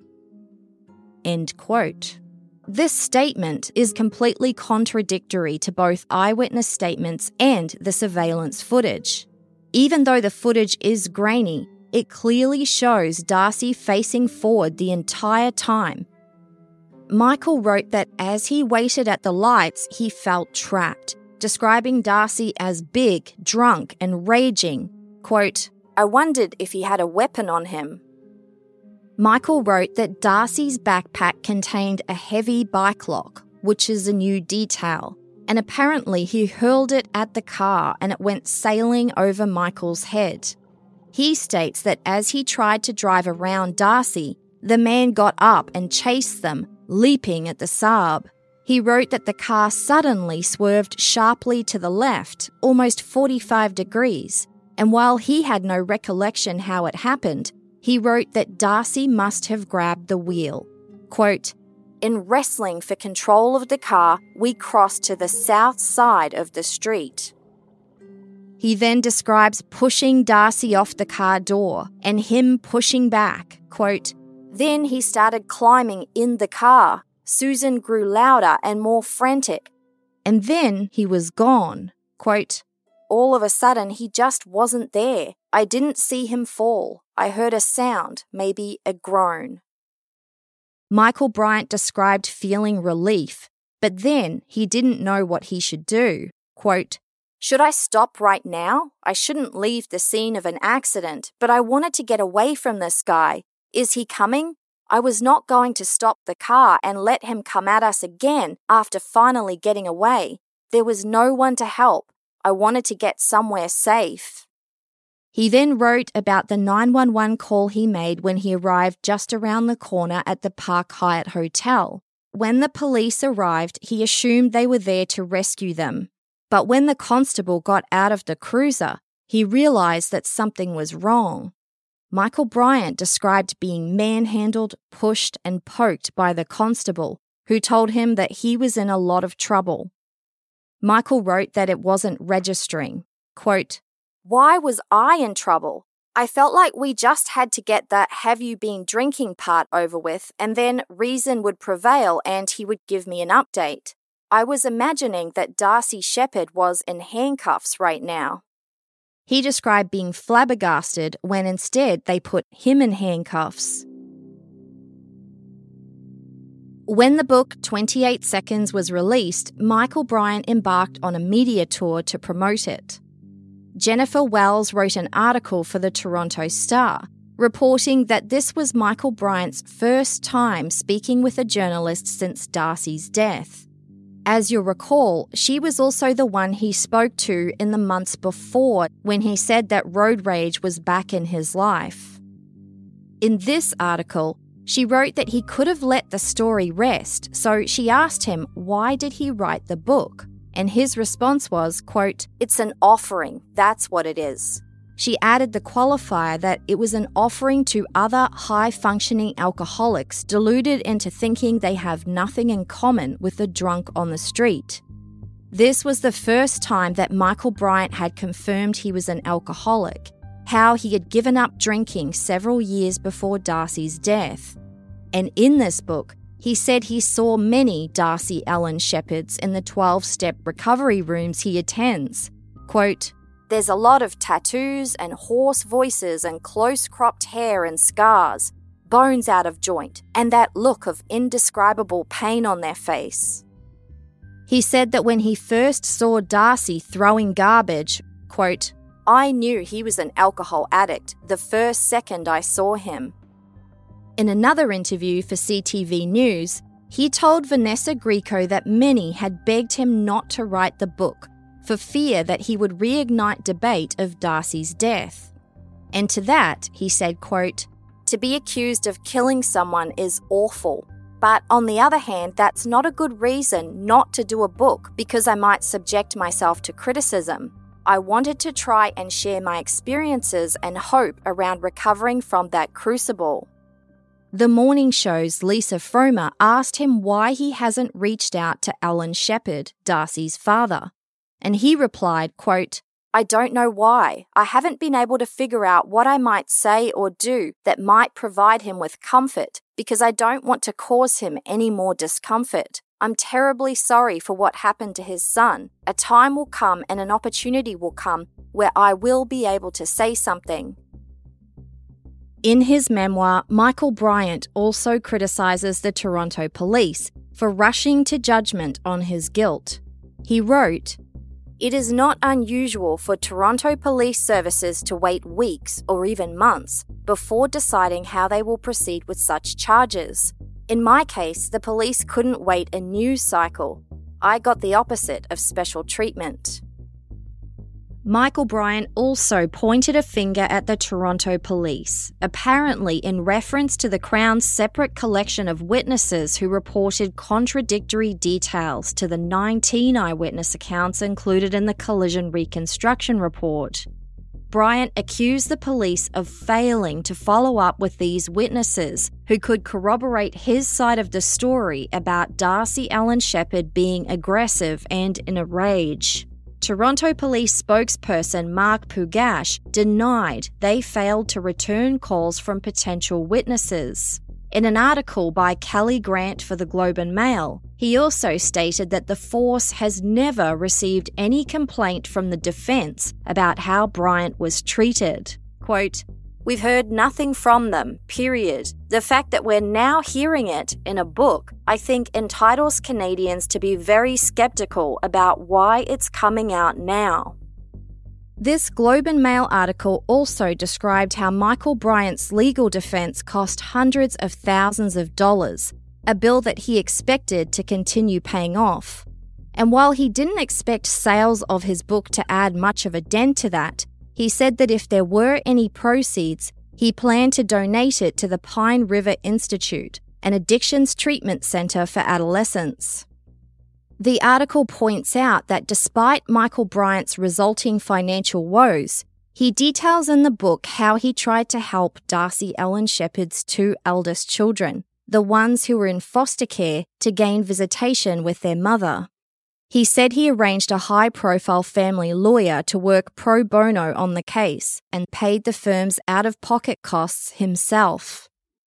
End quote. This statement is completely contradictory to both eyewitness statements and the surveillance footage. Even though the footage is grainy, it clearly shows Darcy facing forward the entire time. Michael wrote that as he waited at the lights, he felt trapped, describing Darcy as big, drunk, and raging. Quote, "I wondered if he had a weapon on him." Michael wrote that Darcy's backpack contained a heavy bike lock, which is a new detail, and apparently he hurled it at the car and it went sailing over Michael's head. He states that as he tried to drive around Darcy, the man got up and chased them, leaping at the Saab. He wrote that the car suddenly swerved sharply to the left, almost forty-five degrees, and while he had no recollection how it happened, he wrote that Darcy must have grabbed the wheel. Quote, "In wrestling for control of the car, we crossed to the south side of the street." He then describes pushing Darcy off the car door and him pushing back. Quote, "Then he started climbing in the car. Susan grew louder and more frantic. And then he was gone." Quote, "All of a sudden he just wasn't there. I didn't see him fall. I heard a sound, maybe a groan." Michael Bryant described feeling relief, but then he didn't know what he should do. Quote, "Should I stop right now? I shouldn't leave the scene of an accident, but I wanted to get away from this guy. Is he coming? I was not going to stop the car and let him come at us again after finally getting away. There was no one to help. I wanted to get somewhere safe." He then wrote about the nine one one call he made when he arrived just around the corner at the Park Hyatt Hotel. When the police arrived, he assumed they were there to rescue them. But when the constable got out of the cruiser, he realized that something was wrong. Michael Bryant described being manhandled, pushed, and poked by the constable, who told him that he was in a lot of trouble. Michael wrote that it wasn't registering. Quote, "Why was I in trouble? I felt like we just had to get the 'have you been drinking' part over with, and then reason would prevail and he would give me an update. I was imagining that Darcy Shepherd was in handcuffs right now." He described being flabbergasted when instead they put him in handcuffs. When the book twenty-eight Seconds was released, Michael Bryant embarked on a media tour to promote it. Jennifer Wells wrote an article for the Toronto Star, reporting that this was Michael Bryant's first time speaking with a journalist since Darcy's death. As you'll recall, she was also the one he spoke to in the months before when he said that road rage was back in his life. In this article, she wrote that he could have let the story rest, so she asked him why did he write the book, and his response was, quote, "It's an offering, that's what it is." She added the qualifier that it was an offering to other high-functioning alcoholics deluded into thinking they have nothing in common with the drunk on the street. This was the first time that Michael Bryant had confirmed he was an alcoholic, how he had given up drinking several years before Darcy's death. And in this book, he said he saw many Darcy Ellen Shepherds in the twelve-step recovery rooms he attends. Quote, "There's a lot of tattoos and hoarse voices and close-cropped hair and scars, bones out of joint, and that look of indescribable pain on their face." He said that when he first saw Darcy throwing garbage, quote, "I knew he was an alcohol addict the first second I saw him." In another interview for C T V News, he told Vanessa Grieco that many had begged him not to write the book for fear that he would reignite debate of Darcy's death. And to that, he said, quote, "To be accused of killing someone is awful, but on the other hand, that's not a good reason not to do a book because I might subject myself to criticism. I wanted to try and share my experiences and hope around recovering from that crucible." The morning show's Lisa Fromer asked him why he hasn't reached out to Alan Shepherd, Darcy's father. And he replied, quote, "I don't know why. I haven't been able to figure out what I might say or do that might provide him with comfort because I don't want to cause him any more discomfort. I'm terribly sorry for what happened to his son. A time will come and an opportunity will come where I will be able to say something." In his memoir, Michael Bryant also criticises the Toronto police for rushing to judgment on his guilt. He wrote, "It is not unusual for Toronto police services to wait weeks or even months before deciding how they will proceed with such charges. In my case, the police couldn't wait a news cycle. I got the opposite of special treatment." Michael Bryant also pointed a finger at the Toronto police, apparently in reference to the Crown's separate collection of witnesses who reported contradictory details to the nineteen eyewitness accounts included in the collision reconstruction report. Bryant accused the police of failing to follow up with these witnesses who could corroborate his side of the story about Darcy Allen Shepherd being aggressive and in a rage. Toronto police spokesperson Mark Pugash denied they failed to return calls from potential witnesses. In an article by Kelly Grant for the Globe and Mail, he also stated that the force has never received any complaint from the defence about how Bryant was treated. Quote, "We've heard nothing from them, period. The fact that we're now hearing it in a book, I think entitles Canadians to be very sceptical about why it's coming out now." This Globe and Mail article also described how Michael Bryant's legal defence cost hundreds of thousands of dollars, a bill that he expected to continue paying off. And while he didn't expect sales of his book to add much of a dent to that, he said that if there were any proceeds, he planned to donate it to the Pine River Institute, an addictions treatment centre for adolescents. The article points out that despite Michael Bryant's resulting financial woes, he details in the book how he tried to help Darcy Allen Shepherd's two eldest children, the ones who were in foster care, to gain visitation with their mother. He said he arranged a high-profile family lawyer to work pro bono on the case and paid the firm's out-of-pocket costs himself.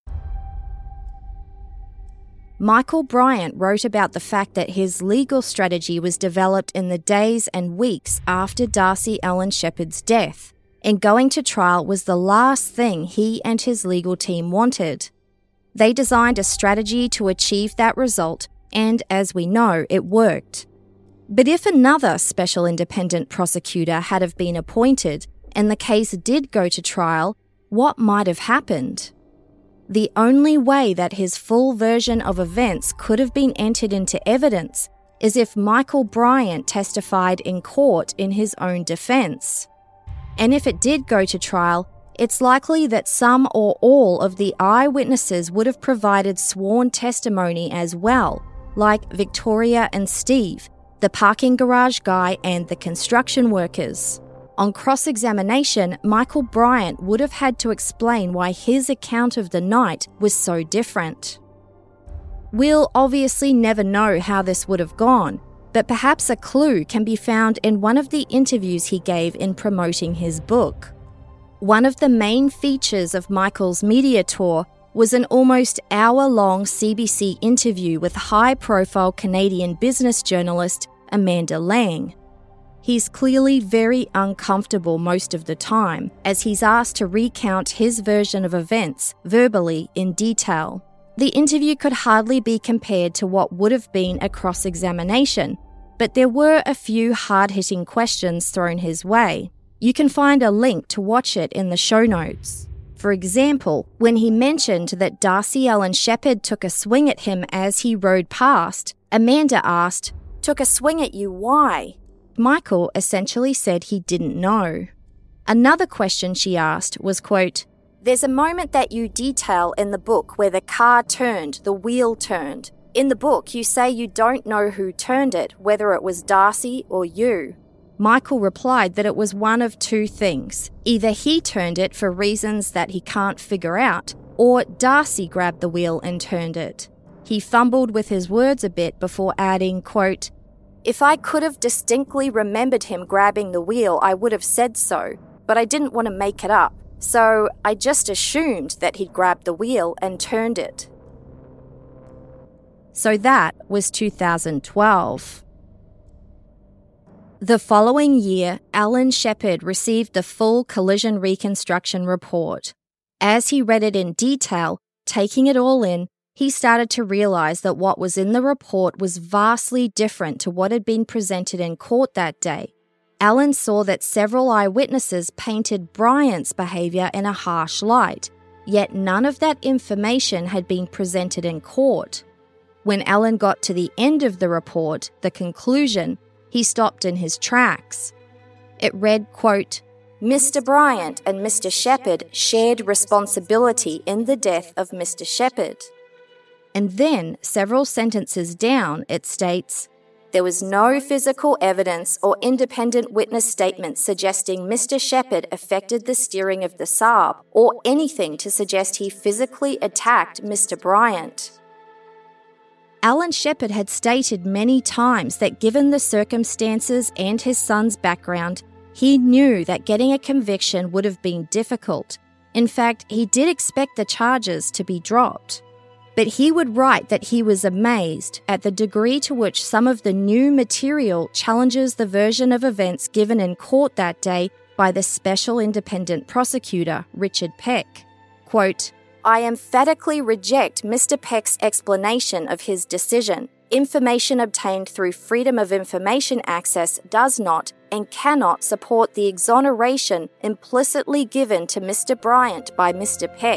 Michael Bryant wrote about the fact that his legal strategy was developed in the days and weeks after Darcy Allen Shepherd's death, and going to trial was the last thing he and his legal team wanted. They designed a strategy to achieve that result, and as we know, it worked. But if another special independent prosecutor had have been appointed and the case did go to trial, what might have happened? The only way that his full version of events could have been entered into evidence is if Michael Bryant testified in court in his own defence. And if it did go to trial, it's likely that some or all of the eyewitnesses would have provided sworn testimony as well, like Victoria and Steve, the parking garage guy and the construction workers. On cross-examination, Michael Bryant would have had to explain why his account of the night was so different. We'll obviously never know how this would have gone, but perhaps a clue can be found in one of the interviews he gave in promoting his book. One of the main features of Michael's media tour was an almost hour-long C B C interview with high-profile Canadian business journalist Amanda Lang. He's clearly very uncomfortable most of the time, as he's asked to recount his version of events verbally in detail. The interview could hardly be compared to what would have been a cross-examination, but there were a few hard-hitting questions thrown his way. You can find a link to watch it in the show notes. For example, when he mentioned that Darcy Allen Shepherd took a swing at him as he rode past, Amanda asked, "Took a swing at you, why?" Michael essentially said he didn't know. Another question she asked was, quote, "There's a moment that you detail in the book where the car turned, the wheel turned. In the book, you say you don't know who turned it, whether it was Darcy or you." Michael replied that it was one of two things. Either he turned it for reasons that he can't figure out, or Darcy grabbed the wheel and turned it. He fumbled with his words a bit before adding, quote, "If I could have distinctly remembered him grabbing the wheel, I would have said so, but I didn't want to make it up, so I just assumed that he'd grabbed the wheel and turned it." So that was two thousand twelve. The following year, Allen Shepherd received the full collision reconstruction report. As he read it in detail, taking it all in, he started to realize that what was in the report was vastly different to what had been presented in court that day. Alan saw that several eyewitnesses painted Bryant's behaviour in a harsh light, yet none of that information had been presented in court. When Alan got to the end of the report, the conclusion, he stopped in his tracks. It read, quote, Mister Bryant and Mister Shepherd shared responsibility in the death of Mister Shepherd. And then, several sentences down, it states, there was no physical evidence or independent witness statement suggesting Mister Shepherd affected the steering of the Saab or anything to suggest he physically attacked Mister Bryant. Alan Shepherd had stated many times that given the circumstances and his son's background, he knew that getting a conviction would have been difficult. In fact, he did expect the charges to be dropped. But he would write that he was amazed at the degree to which some of the new material challenges the version of events given in court that day by the special independent prosecutor, Richard Peck. Quote, I emphatically reject Mister Peck's explanation of his decision. Information obtained through Freedom of Information access does not and cannot support the exoneration implicitly given to Mister Bryant by Mister Peck.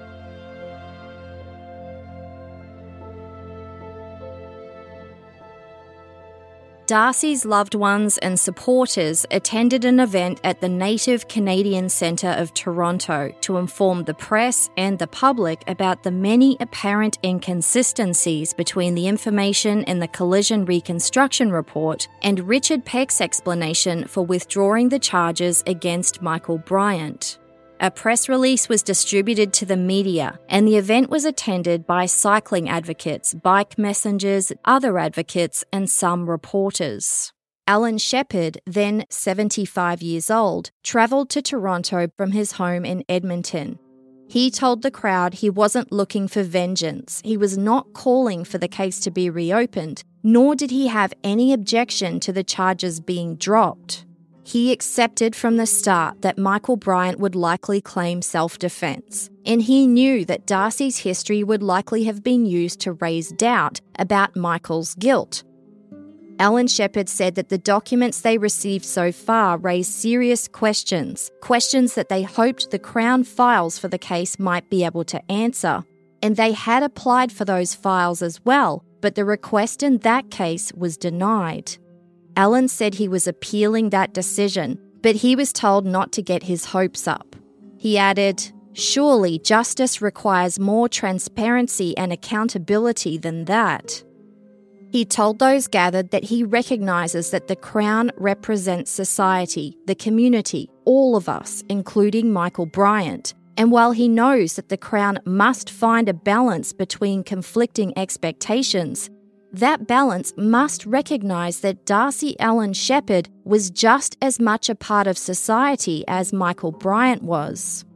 Darcy's loved ones and supporters attended an event at the Native Canadian Centre of Toronto to inform the press and the public about the many apparent inconsistencies between the information in the collision reconstruction report and Richard Peck's explanation for withdrawing the charges against Michael Bryant. A press release was distributed to the media, and the event was attended by cycling advocates, bike messengers, other advocates, and some reporters. Alan Shepherd, then seventy-five years old, travelled to Toronto from his home in Edmonton. He told the crowd he wasn't looking for vengeance, he was not calling for the case to be reopened, nor did he have any objection to the charges being dropped. He accepted from the start that Michael Bryant would likely claim self-defense, and he knew that Darcy's history would likely have been used to raise doubt about Michael's guilt. Alan Shepherd said that the documents they received so far raised serious questions, questions that they hoped the Crown files for the case might be able to answer, and they had applied for those files as well, but the request in that case was denied. Alan said he was appealing that decision, but he was told not to get his hopes up. He added, surely justice requires more transparency and accountability than that. He told those gathered that he recognises that the Crown represents society, the community, all of us, including Michael Bryant, and while he knows that the Crown must find a balance between conflicting expectations, that balance must recognise that Darcy Allen Shepherd was just as much a part of society as Michael Bryant was.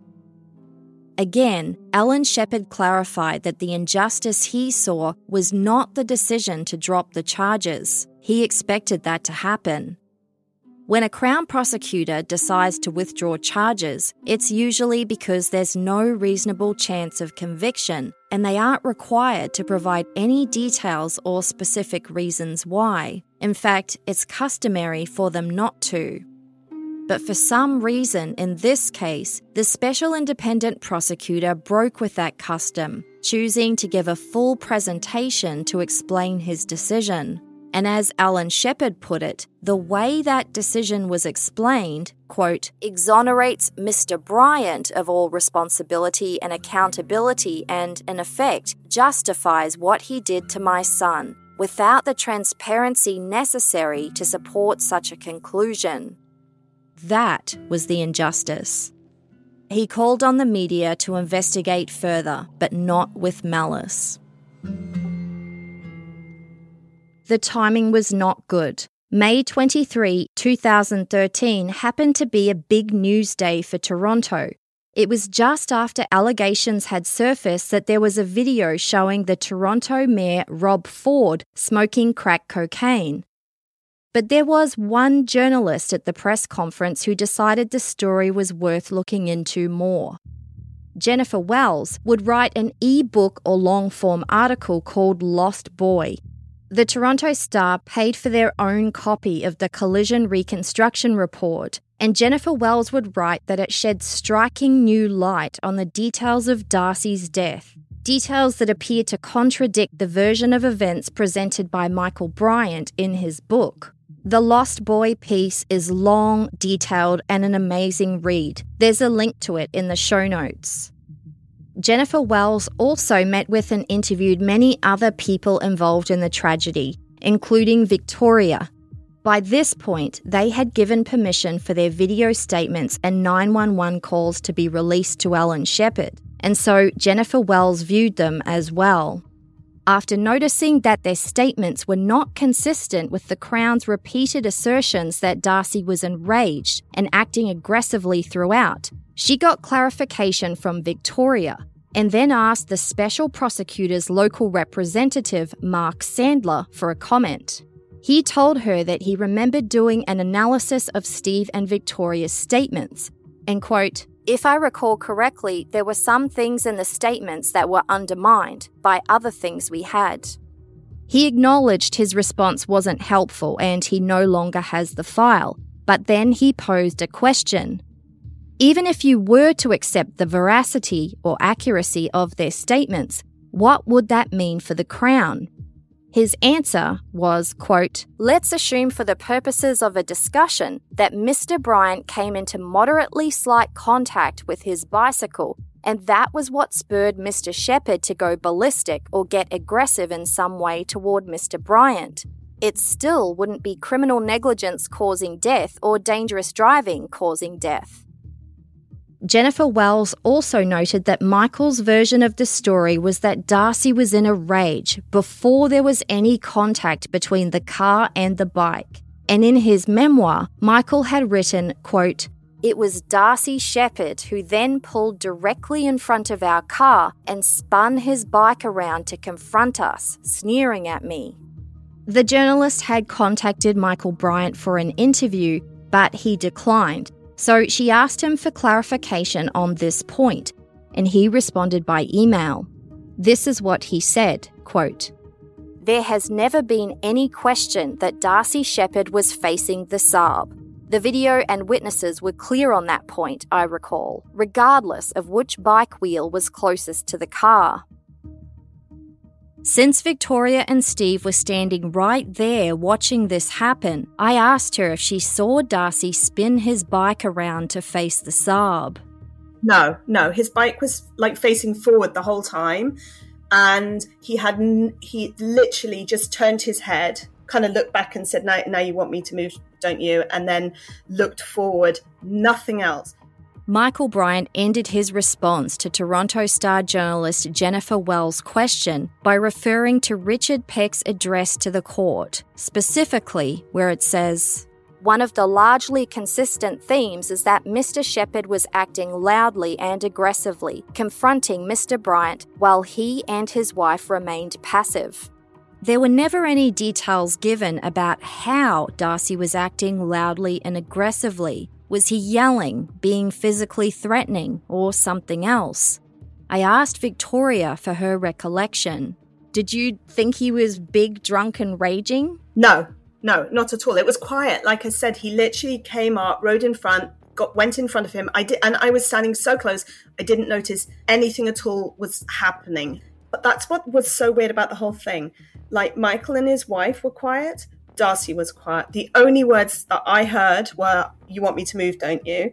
Again, Alan Shepherd clarified that the injustice he saw was not the decision to drop the charges. He expected that to happen. When a Crown prosecutor decides to withdraw charges, it's usually because there's no reasonable chance of conviction, and they aren't required to provide any details or specific reasons why. In fact, it's customary for them not to. But for some reason, in this case, the Special Independent Prosecutor broke with that custom, choosing to give a full presentation to explain his decision. And as Alan Shepherd put it, the way that decision was explained, quote, exonerates Mister Bryant of all responsibility and accountability and, in effect, justifies what he did to my son, without the transparency necessary to support such a conclusion. That was the injustice. He called on the media to investigate further, but not with malice. The timing was not good. May twenty-third, twenty thirteen happened to be a big news day for Toronto. It was just after allegations had surfaced that there was a video showing the Toronto Mayor Rob Ford smoking crack cocaine. But there was one journalist at the press conference who decided the story was worth looking into more. Jennifer Wells, would write an e-book or long-form article called Lost Boy. The Toronto Star paid for their own copy of the Collision Reconstruction Report, and Jennifer Wells would write that it shed striking new light on the details of Darcy's death, details that appear to contradict the version of events presented by Michael Bryant in his book. The Lost Boy piece is long, detailed, and an amazing read. There's a link to it in the show notes. Jennifer Wells also met with and interviewed many other people involved in the tragedy, including Victoria. By this point, they had given permission for their video statements and nine one one calls to be released to Alan Shepard, and so Jennifer Wells viewed them as well. After noticing that their statements were not consistent with the Crown's repeated assertions that Darcy was enraged and acting aggressively throughout, she got clarification from Victoria and then asked the Special Prosecutor's local representative, Mark Sandler, for a comment. He told her that he remembered doing an analysis of Steve and Victoria's statements and, quote, "If I recall correctly, there were some things in the statements that were undermined by other things we had." He acknowledged his response wasn't helpful and he no longer has the file, but then he posed a question. Even if you were to accept the veracity or accuracy of their statements, what would that mean for the Crown? His answer was, quote, "Let's assume for the purposes of a discussion that Mister Bryant came into moderately slight contact with his bicycle, and that was what spurred Mister Shepard to go ballistic or get aggressive in some way toward Mister Bryant. It still wouldn't be criminal negligence causing death or dangerous driving causing death." Jennifer Wells also noted that Michael's version of the story was that Darcy was in a rage before there was any contact between the car and the bike. And in his memoir, Michael had written, quote, "It was Darcy Shepard who then pulled directly in front of our car and spun his bike around to confront us, sneering at me." The journalist had contacted Michael Bryant for an interview, but he declined. So she asked him for clarification on this point, and he responded by email. This is what he said, quote, "There has never been any question that Darcy Shepard was facing the Saab. The video and witnesses were clear on that point, I recall, regardless of which bike wheel was closest to the car." Since Victoria and Steve were standing right there watching this happen, I asked her if she saw Darcy spin his bike around to face the Saab.
No, no, his bike was like facing forward the whole time, and he had n- he literally just turned his head, kind of looked back and said, now, now you want me to move, don't you? And then looked forward, nothing else.
Michael Bryant ended his response to Toronto Star journalist Jennifer Wells' question by referring to Richard Peck's address to the court, specifically where it says, "One of the largely consistent themes is that Mister Shepard was acting loudly and aggressively, confronting Mister Bryant while he and his wife remained passive." There were never any details given about how Darcy was acting loudly and aggressively. Was he yelling, being physically threatening, or something else? I asked Victoria for her recollection. Did you think he was big, drunk, and raging?
No, no, not at all. It was quiet. Like I said, he literally came up, rode in front, got went in front of him. I did, and I was standing so close, I didn't notice anything at all was happening. But that's what was so weird about the whole thing. Like, Michael and his wife were quiet. Darcy was quiet. The only words that I heard were, "You want me to move, don't you?"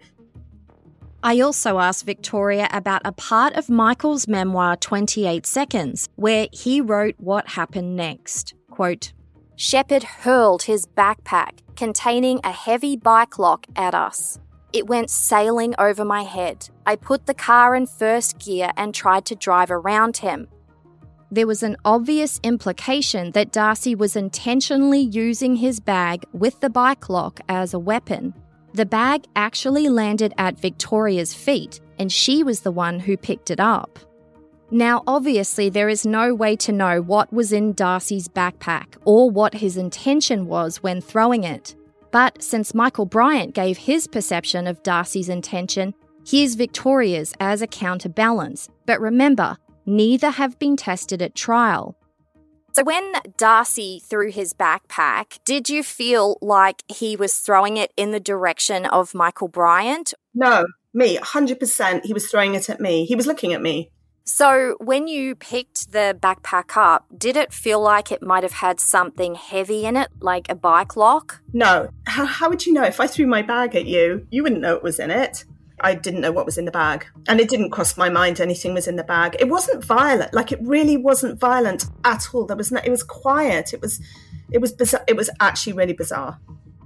I also asked Victoria about a part of Michael's memoir, twenty-eight seconds, where he wrote what happened next. Quote, "Shepard hurled his backpack containing a heavy bike lock at us. It went sailing over my head. I put the car in first gear and tried to drive around him. There was an obvious implication that Darcy was intentionally using his bag with the bike lock as a weapon. The bag actually landed at Victoria's feet, and she was the one who picked it up. Now, obviously, there is no way to know what was in Darcy's backpack or what his intention was when throwing it. But since Michael Bryant gave his perception of Darcy's intention, Here's Victoria's as a counterbalance, but remember, neither have been tested at trial.
So when Darcy threw his backpack, did you feel like he was throwing it in the direction of Michael Bryant?
No, me, one hundred percent. He was throwing it at me. He was looking at me.
So when you picked the backpack up, did it feel like it might have had something heavy in it, like a bike lock?
No. How, how would you know? If I threw my bag at you, you wouldn't know it was in it. I didn't know what was in the bag. And it didn't cross my mind anything was in the bag. It wasn't violent. Like, it really wasn't violent at all. There was no, it was quiet. It was, it was bizarre. It was actually really bizarre.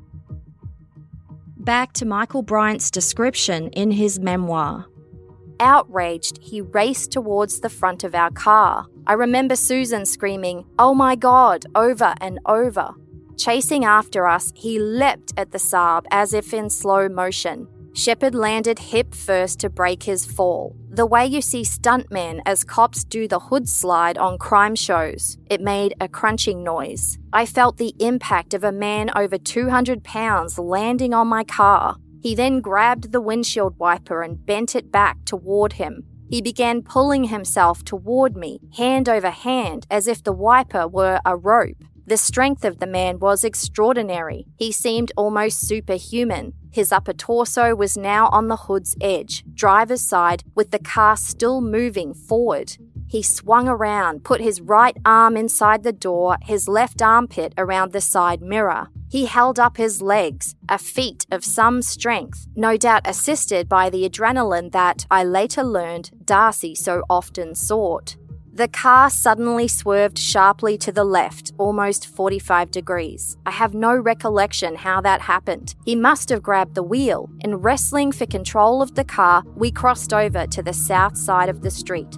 Back to Michael Bryant's description in his memoir.
Outraged, he raced towards the front of our car. I remember Susan screaming, "Oh my God," over and over. Chasing after us, he leapt at the Saab as if in slow motion. Shepard landed hip first to break his fall, the way you see stuntmen as cops do the hood slide on crime shows. It made a crunching noise. I felt the impact of a man over two hundred pounds landing on my car. He then grabbed the windshield wiper and bent it back toward him. He began pulling himself toward me, hand over hand, as if the wiper were a rope. The strength of the man was extraordinary. He seemed almost superhuman. His upper torso was now on the hood's edge, driver's side, with the car still moving forward. He swung around, put his right arm inside the door, his left armpit around the side mirror. He held up his legs, a feat of some strength, no doubt assisted by the adrenaline that, I later learned, Darcy so often sought. The car suddenly swerved sharply to the left, almost forty-five degrees. I have no recollection how that happened. He must have grabbed the wheel, and wrestling for control of the car, we crossed over to the south side of the street.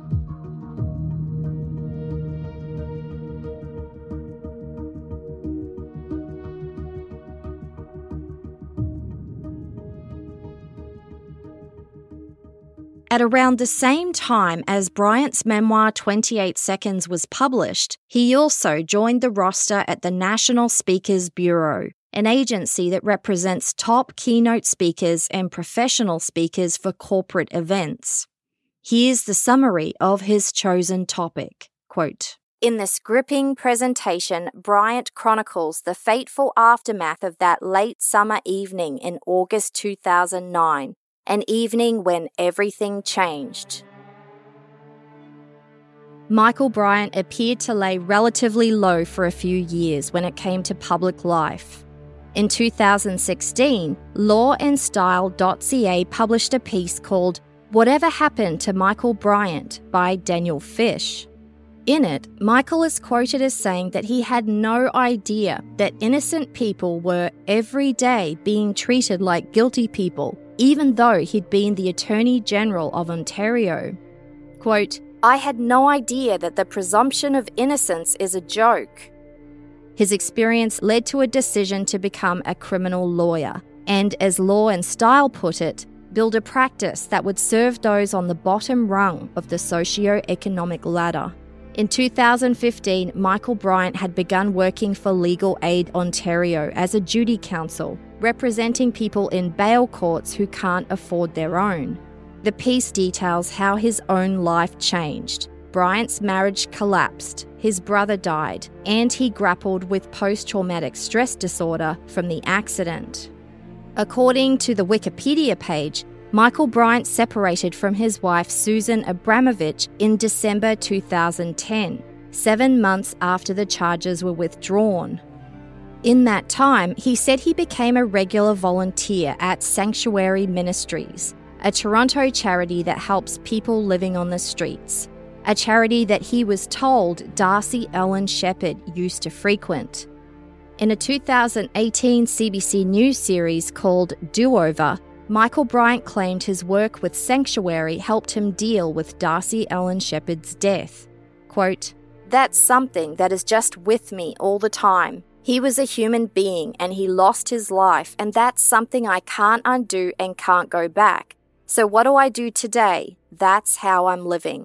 At around the same time as Bryant's memoir twenty-eight seconds was published, he also joined the roster at the National Speakers Bureau, an agency that represents top keynote speakers and professional speakers for corporate events. Here's the summary of his chosen topic. Quote,
"In this gripping presentation, Bryant chronicles the fateful aftermath of that late summer evening in August two thousand nine. An evening when everything changed."
Michael Bryant appeared to lay relatively low for a few years when it came to public life. In two thousand sixteen, law and style dot c a published a piece called "Whatever Happened to Michael Bryant" by Daniel Fish. In it, Michael is quoted as saying that he had no idea that innocent people were every day being treated like guilty people, even though he'd been the Attorney General of Ontario. Quote,
"I had no idea that the presumption of innocence is a joke."
His experience led to a decision to become a criminal lawyer, and as Law and Style put it, build a practice that would serve those on the bottom rung of the socio-economic ladder. In two thousand fifteen, Michael Bryant had begun working for Legal Aid Ontario as a duty counsel, representing people in bail courts who can't afford their own. The piece details how his own life changed. Bryant's marriage collapsed, his brother died, and he grappled with post-traumatic stress disorder from the accident. According to the Wikipedia page, Michael Bryant separated from his wife Susan Abramovich in December two thousand ten, seven months after the charges were withdrawn. In that time, he said he became a regular volunteer at Sanctuary Ministries, a Toronto charity that helps people living on the streets, a charity that he was told Darcy Ellen Shepard used to frequent. In a two thousand eighteen C B C News series called Do-Over, Michael Bryant claimed his work with Sanctuary helped him deal with Darcy Ellen Shepard's death. Quote,
"That's something that is just with me all the time. He was a human being and he lost his life, and that's something I can't undo and can't go back. So what do I do today? That's how I'm living."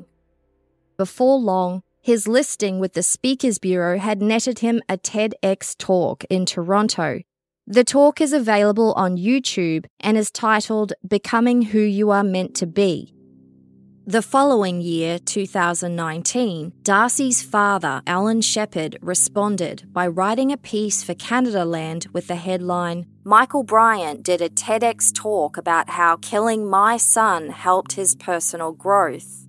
Before long, his listing with the Speakers Bureau had netted him a TEDx talk in Toronto. The talk is available on YouTube and is titled Becoming Who You Are Meant to Be. The following year, two thousand nineteen, Darcy's father, Alan Shepard, responded by writing a piece for Canadaland with the headline, "Michael Bryant did a TEDx talk about how killing my son helped his personal growth."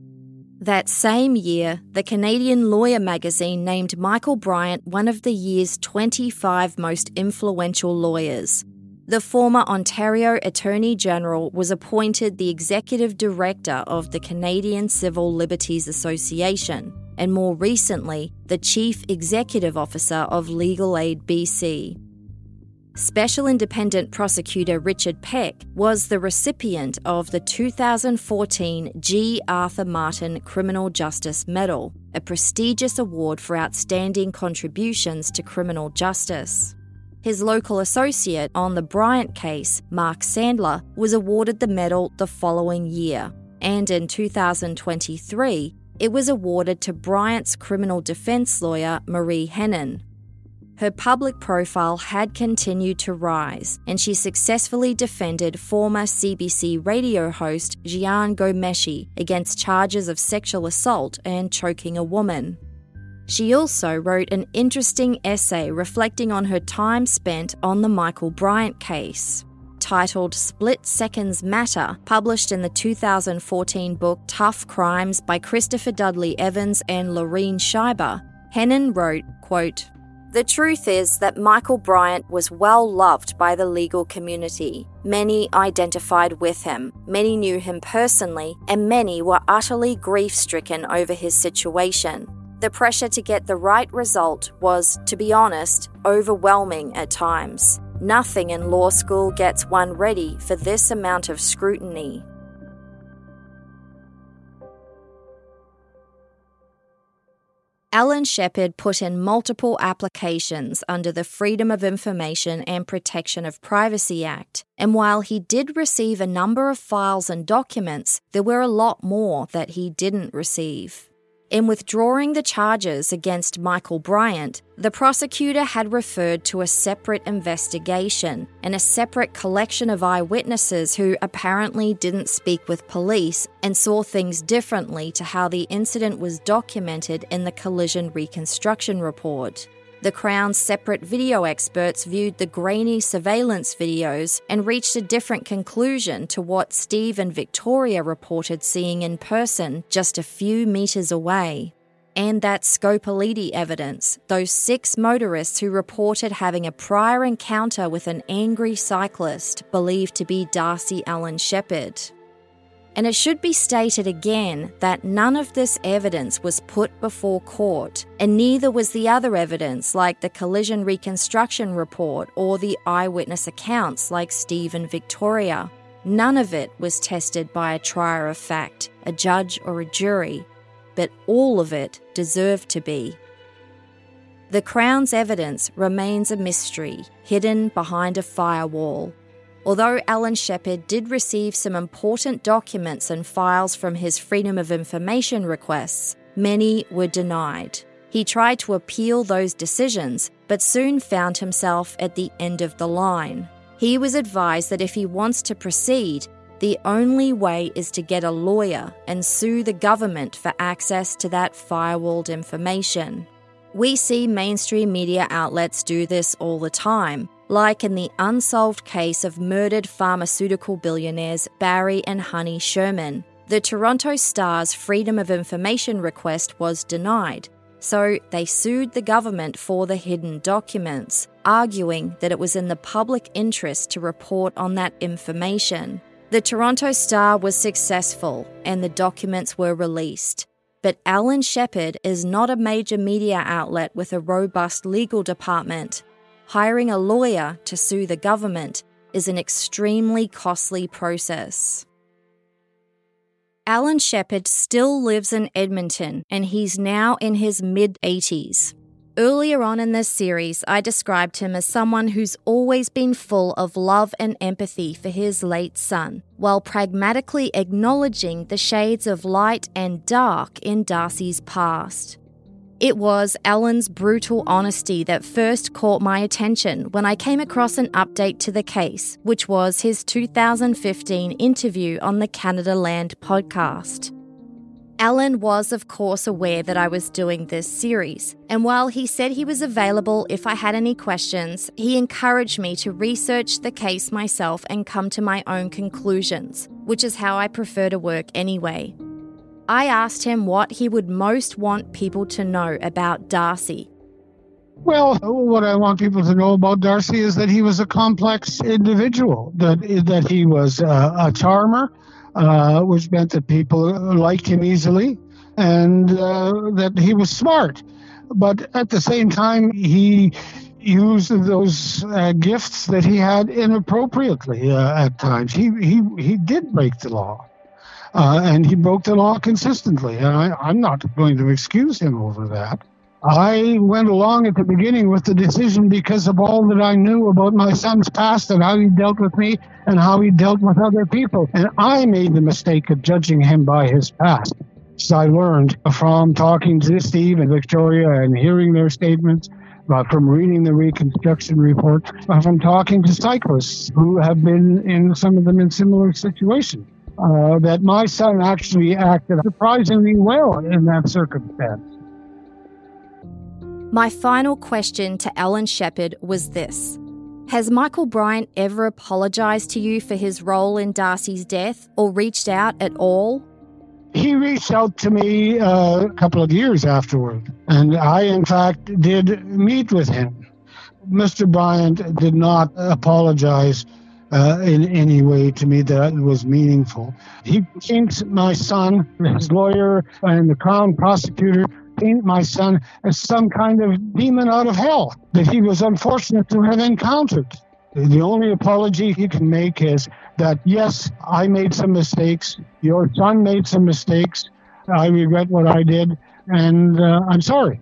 That same year, the Canadian Lawyer magazine named Michael Bryant one of the year's twenty-five most influential lawyers. The former Ontario Attorney General was appointed the Executive Director of the Canadian Civil Liberties Association, and more recently, the Chief Executive Officer of Legal Aid B C. Special Independent Prosecutor Richard Peck was the recipient of the two thousand fourteen G. Arthur Martin Criminal Justice Medal, a prestigious award for outstanding contributions to criminal justice. His local associate on the Bryant case, Mark Sandler, was awarded the medal the following year, and in two thousand twenty-three, it was awarded to Bryant's criminal defense lawyer, Marie Henein. Her public profile had continued to rise, and she successfully defended former C B C radio host Jian Ghomeshi against charges of sexual assault and choking a woman. She also wrote an interesting essay reflecting on her time spent on the Michael Bryant case. Titled Split Seconds Matter, published in the two thousand fourteen book Tough Crimes by Christopher Dudley Evans and Lorene Schreiber, Henein wrote, quote, "The truth is that Michael Bryant was well loved by the legal community. Many identified with him, many knew him personally, and many were utterly grief-stricken over his situation. The pressure to get the right result was, to be honest, overwhelming at times. Nothing in law school gets one ready for this amount of scrutiny." Alan Shepard put in multiple applications under the Freedom of Information and Protection of Privacy Act, and while he did receive a number of files and documents, there were a lot more that he didn't receive. In withdrawing the charges against Michael Bryant, the prosecutor had referred to a separate investigation and a separate collection of eyewitnesses who apparently didn't speak with police and saw things differently to how the incident was documented in the collision reconstruction report. The Crown's separate video experts viewed the grainy surveillance videos and reached a different conclusion to what Steve and Victoria reported seeing in person just a few metres away. And that Scopoliti evidence, those six motorists who reported having a prior encounter with an angry cyclist believed to be Darcy Allen Shepard. And it should be stated again that none of this evidence was put before court, and neither was the other evidence like the collision reconstruction report or the eyewitness accounts like Steve and Victoria. None of it was tested by a trier of fact, a judge or a jury, but all of it deserved to be. The Crown's evidence remains a mystery, hidden behind a firewall. Although Alan Shepard did receive some important documents and files from his Freedom of Information requests, many were denied. He tried to appeal those decisions, but soon found himself at the end of the line. He was advised that if he wants to proceed, the only way is to get a lawyer and sue the government for access to that firewalled information. We see mainstream media outlets do this all the time, like in the unsolved case of murdered pharmaceutical billionaires Barry and Honey Sherman. The Toronto Star's Freedom of Information request was denied, so they sued the government for the hidden documents, arguing that it was in the public interest to report on that information. The Toronto Star was successful, and the documents were released. But Alan Shepard is not a major media outlet with a robust legal department. Hiring a lawyer to sue the government is an extremely costly process. Alan Shepard still lives in Edmonton, and he's now in his mid-eighties. Earlier on in this series, I described him as someone who's always been full of love and empathy for his late son, while pragmatically acknowledging the shades of light and dark in Darcy's past. It was Alan's brutal honesty that first caught my attention when I came across an update to the case, which was his two thousand fifteen interview on the Canada Land podcast. Alan was, of course, aware that I was doing this series, and while he said he was available if I had any questions, he encouraged me to research the case myself and come to my own conclusions, which is how I prefer to work anyway. I asked him what he would most want people to know about Darcy.
Well, what I want people to know about Darcy is that he was a complex individual, that that he was uh, a charmer, uh, which meant that people liked him easily, and uh, that he was smart. But at the same time, he used those uh, gifts that he had inappropriately uh, at times. He, he, he did break the law. Uh, and he broke the law consistently, and I, I'm not going to excuse him over that. I went along at the beginning with the decision because of all that I knew about my son's past and how he dealt with me and how he dealt with other people. And I made the mistake of judging him by his past. So I learned from talking to Steve and Victoria and hearing their statements, uh, from reading the reconstruction report, uh, from talking to cyclists who have been in, some of them in similar situations. Uh, that my son actually acted surprisingly well in that circumstance.
My final question to Alan Shepard was this. Has Michael Bryant ever apologised to you for his role in Darcy's death or reached out at all?
He reached out to me uh, a couple of years afterward, and I, in fact, did meet with him. Mister Bryant did not apologize Uh, in any way to me that was meaningful. He thinks my son, his lawyer, and the Crown prosecutor paint my son as some kind of demon out of hell that he was unfortunate to have encountered. The only apology he can make is that, yes, I made some mistakes, your son made some mistakes, I regret what I did, and uh, I'm sorry.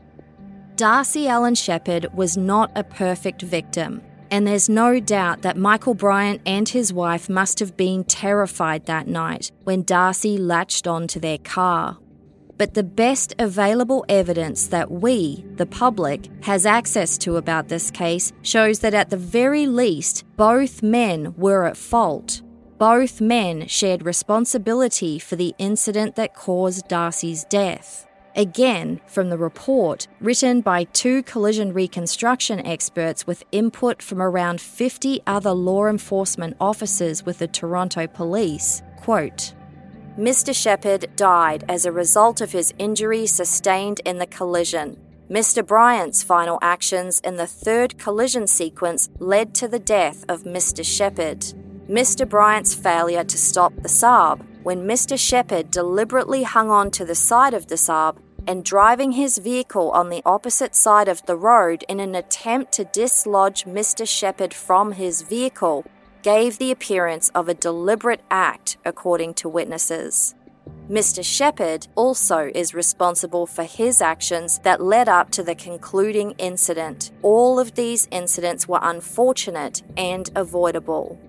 Darcy Allen Shepard was not a perfect victim. And there's no doubt that Michael Bryant and his wife must have been terrified that night when Darcy latched onto their car. But the best available evidence that we, the public, has access to about this case shows that at the very least, both men were at fault. Both men shared responsibility for the incident that caused Darcy's death. Again, from the report, written by two collision reconstruction experts with input from around fifty other law enforcement officers with the Toronto Police, quote, Mister Shepard died as a result of his injuries sustained in the collision. Mister Bryant's final actions in the third collision sequence led to the death of Mister Shepard. Mister Bryant's failure to stop the Saab when Mister Shepard deliberately hung on to the side of the Saab and driving his vehicle on the opposite side of the road in an attempt to dislodge Mister Shepard from his vehicle gave the appearance of a deliberate act, according to witnesses. Mister Shepard also is responsible for his actions that led up to the concluding incident. All of these incidents were unfortunate and avoidable.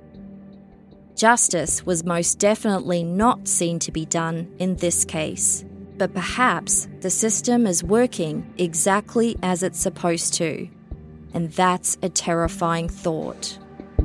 Justice was most definitely not seen to be done in this case. But perhaps the system is working exactly as it's supposed to. And that's a terrifying thought.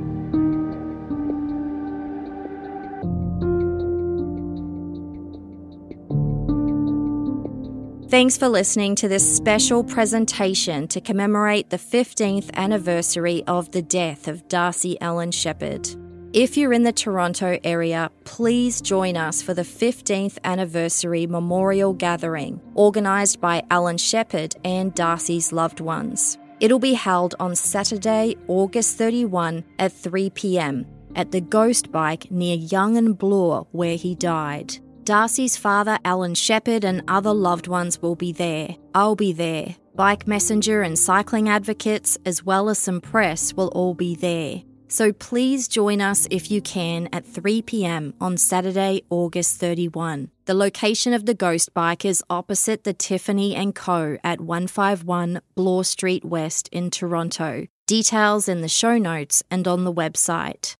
Thanks for listening to this special presentation to commemorate the fifteenth anniversary of the death of Darcy Allen Shepard. If you're in the Toronto area, please join us for the fifteenth anniversary memorial gathering, organised by Alan Shepard and Darcy's loved ones. It'll be held on Saturday, August thirty-first at three p.m. at the Ghost Bike near Yonge and Bloor, where he died. Darcy's father, Alan Shepard, and other loved ones will be there. I'll be there. Bike messenger and cycling advocates, as well as some press, will all be there. So please join us if you can at three p.m. on Saturday, August thirty-first. The location of the Ghost Bike is opposite the Tiffany and Co. at one fifty-one Bloor Street West in Toronto. Details in the show notes and on the website.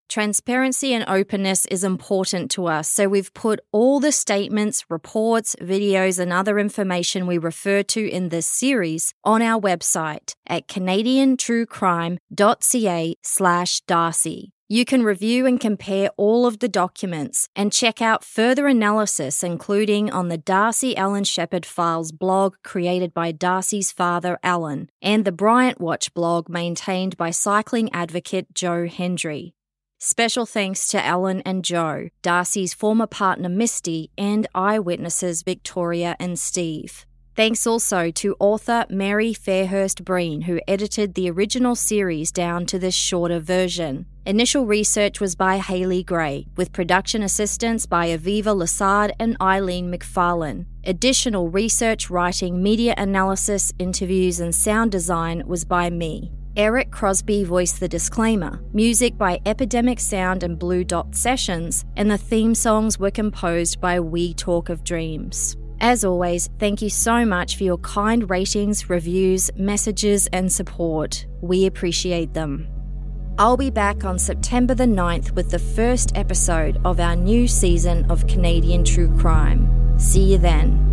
Transparency and openness is important to us, so we've put all the statements, reports, videos, and other information we refer to in this series on our website at canadiantruecrime.ca slash Darcy. You can review and compare all of the documents and check out further analysis, including on the Darcy Alan Shepherd Files blog created by Darcy's father, Alan, and the Bryant Watch blog maintained by cycling advocate Joe Hendry. Special thanks to Alan and Joe, Darcy's former partner Misty, and eyewitnesses Victoria and Steve. Thanks also to author Mary Fairhurst Breen, who edited the original series down to this shorter version. Initial research was by Hayley Gray, with production assistance by Aviva Lassard and Eileen McFarlane. Additional research, writing, media analysis, interviews, and sound design was by me. Eric Crosby voiced the disclaimer. Music by Epidemic Sound and Blue Dot Sessions, and the theme songs were composed by We Talk of Dreams. As always, thank you so much for your kind ratings, reviews, messages, and support. We appreciate them. I'll be back on September the ninth with the first episode of our new season of Canadian True Crime. See you then.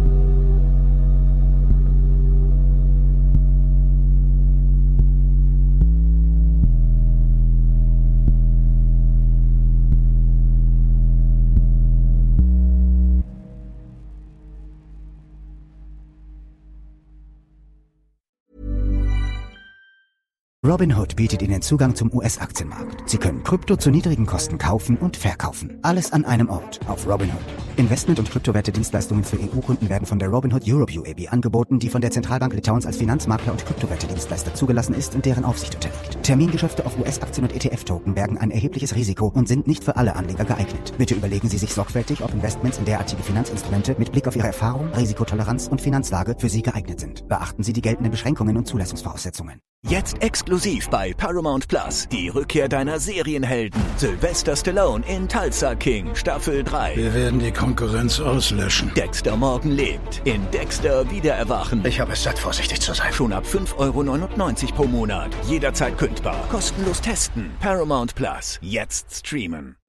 Robinhood bietet Ihnen Zugang zum U S-Aktienmarkt. Sie können Krypto zu niedrigen Kosten kaufen und verkaufen. Alles an einem Ort auf Robinhood. Investment- und Kryptowerte-Dienstleistungen für E U-Kunden werden von der Robinhood Europe U A B angeboten, die von der Zentralbank Litauens als Finanzmakler und Kryptowerte-Dienstleister zugelassen ist und deren Aufsicht unterliegt. Termingeschäfte auf U S-Aktien und E T F-Token bergen ein erhebliches Risiko und sind nicht für alle Anleger geeignet. Bitte überlegen Sie sich sorgfältig, ob Investments in derartige Finanzinstrumente mit Blick auf Ihre Erfahrung, Risikotoleranz und Finanzlage für Sie geeignet sind. Beachten Sie die geltenden Beschränkungen und Zulassungsvoraussetzungen.
Jetzt exklusiv bei Paramount Plus die Rückkehr deiner Serienhelden. Sylvester Stallone in Tulsa King Staffel drei.
Wir werden die Konkurrenz auslöschen.
Dexter Morgan lebt in Dexter Wiedererwachen.
Ich habe es satt, vorsichtig zu sein.
Schon ab fünf Euro neunundneunzig pro Monat. Jederzeit kündbar. Kostenlos testen. Paramount Plus. Jetzt streamen.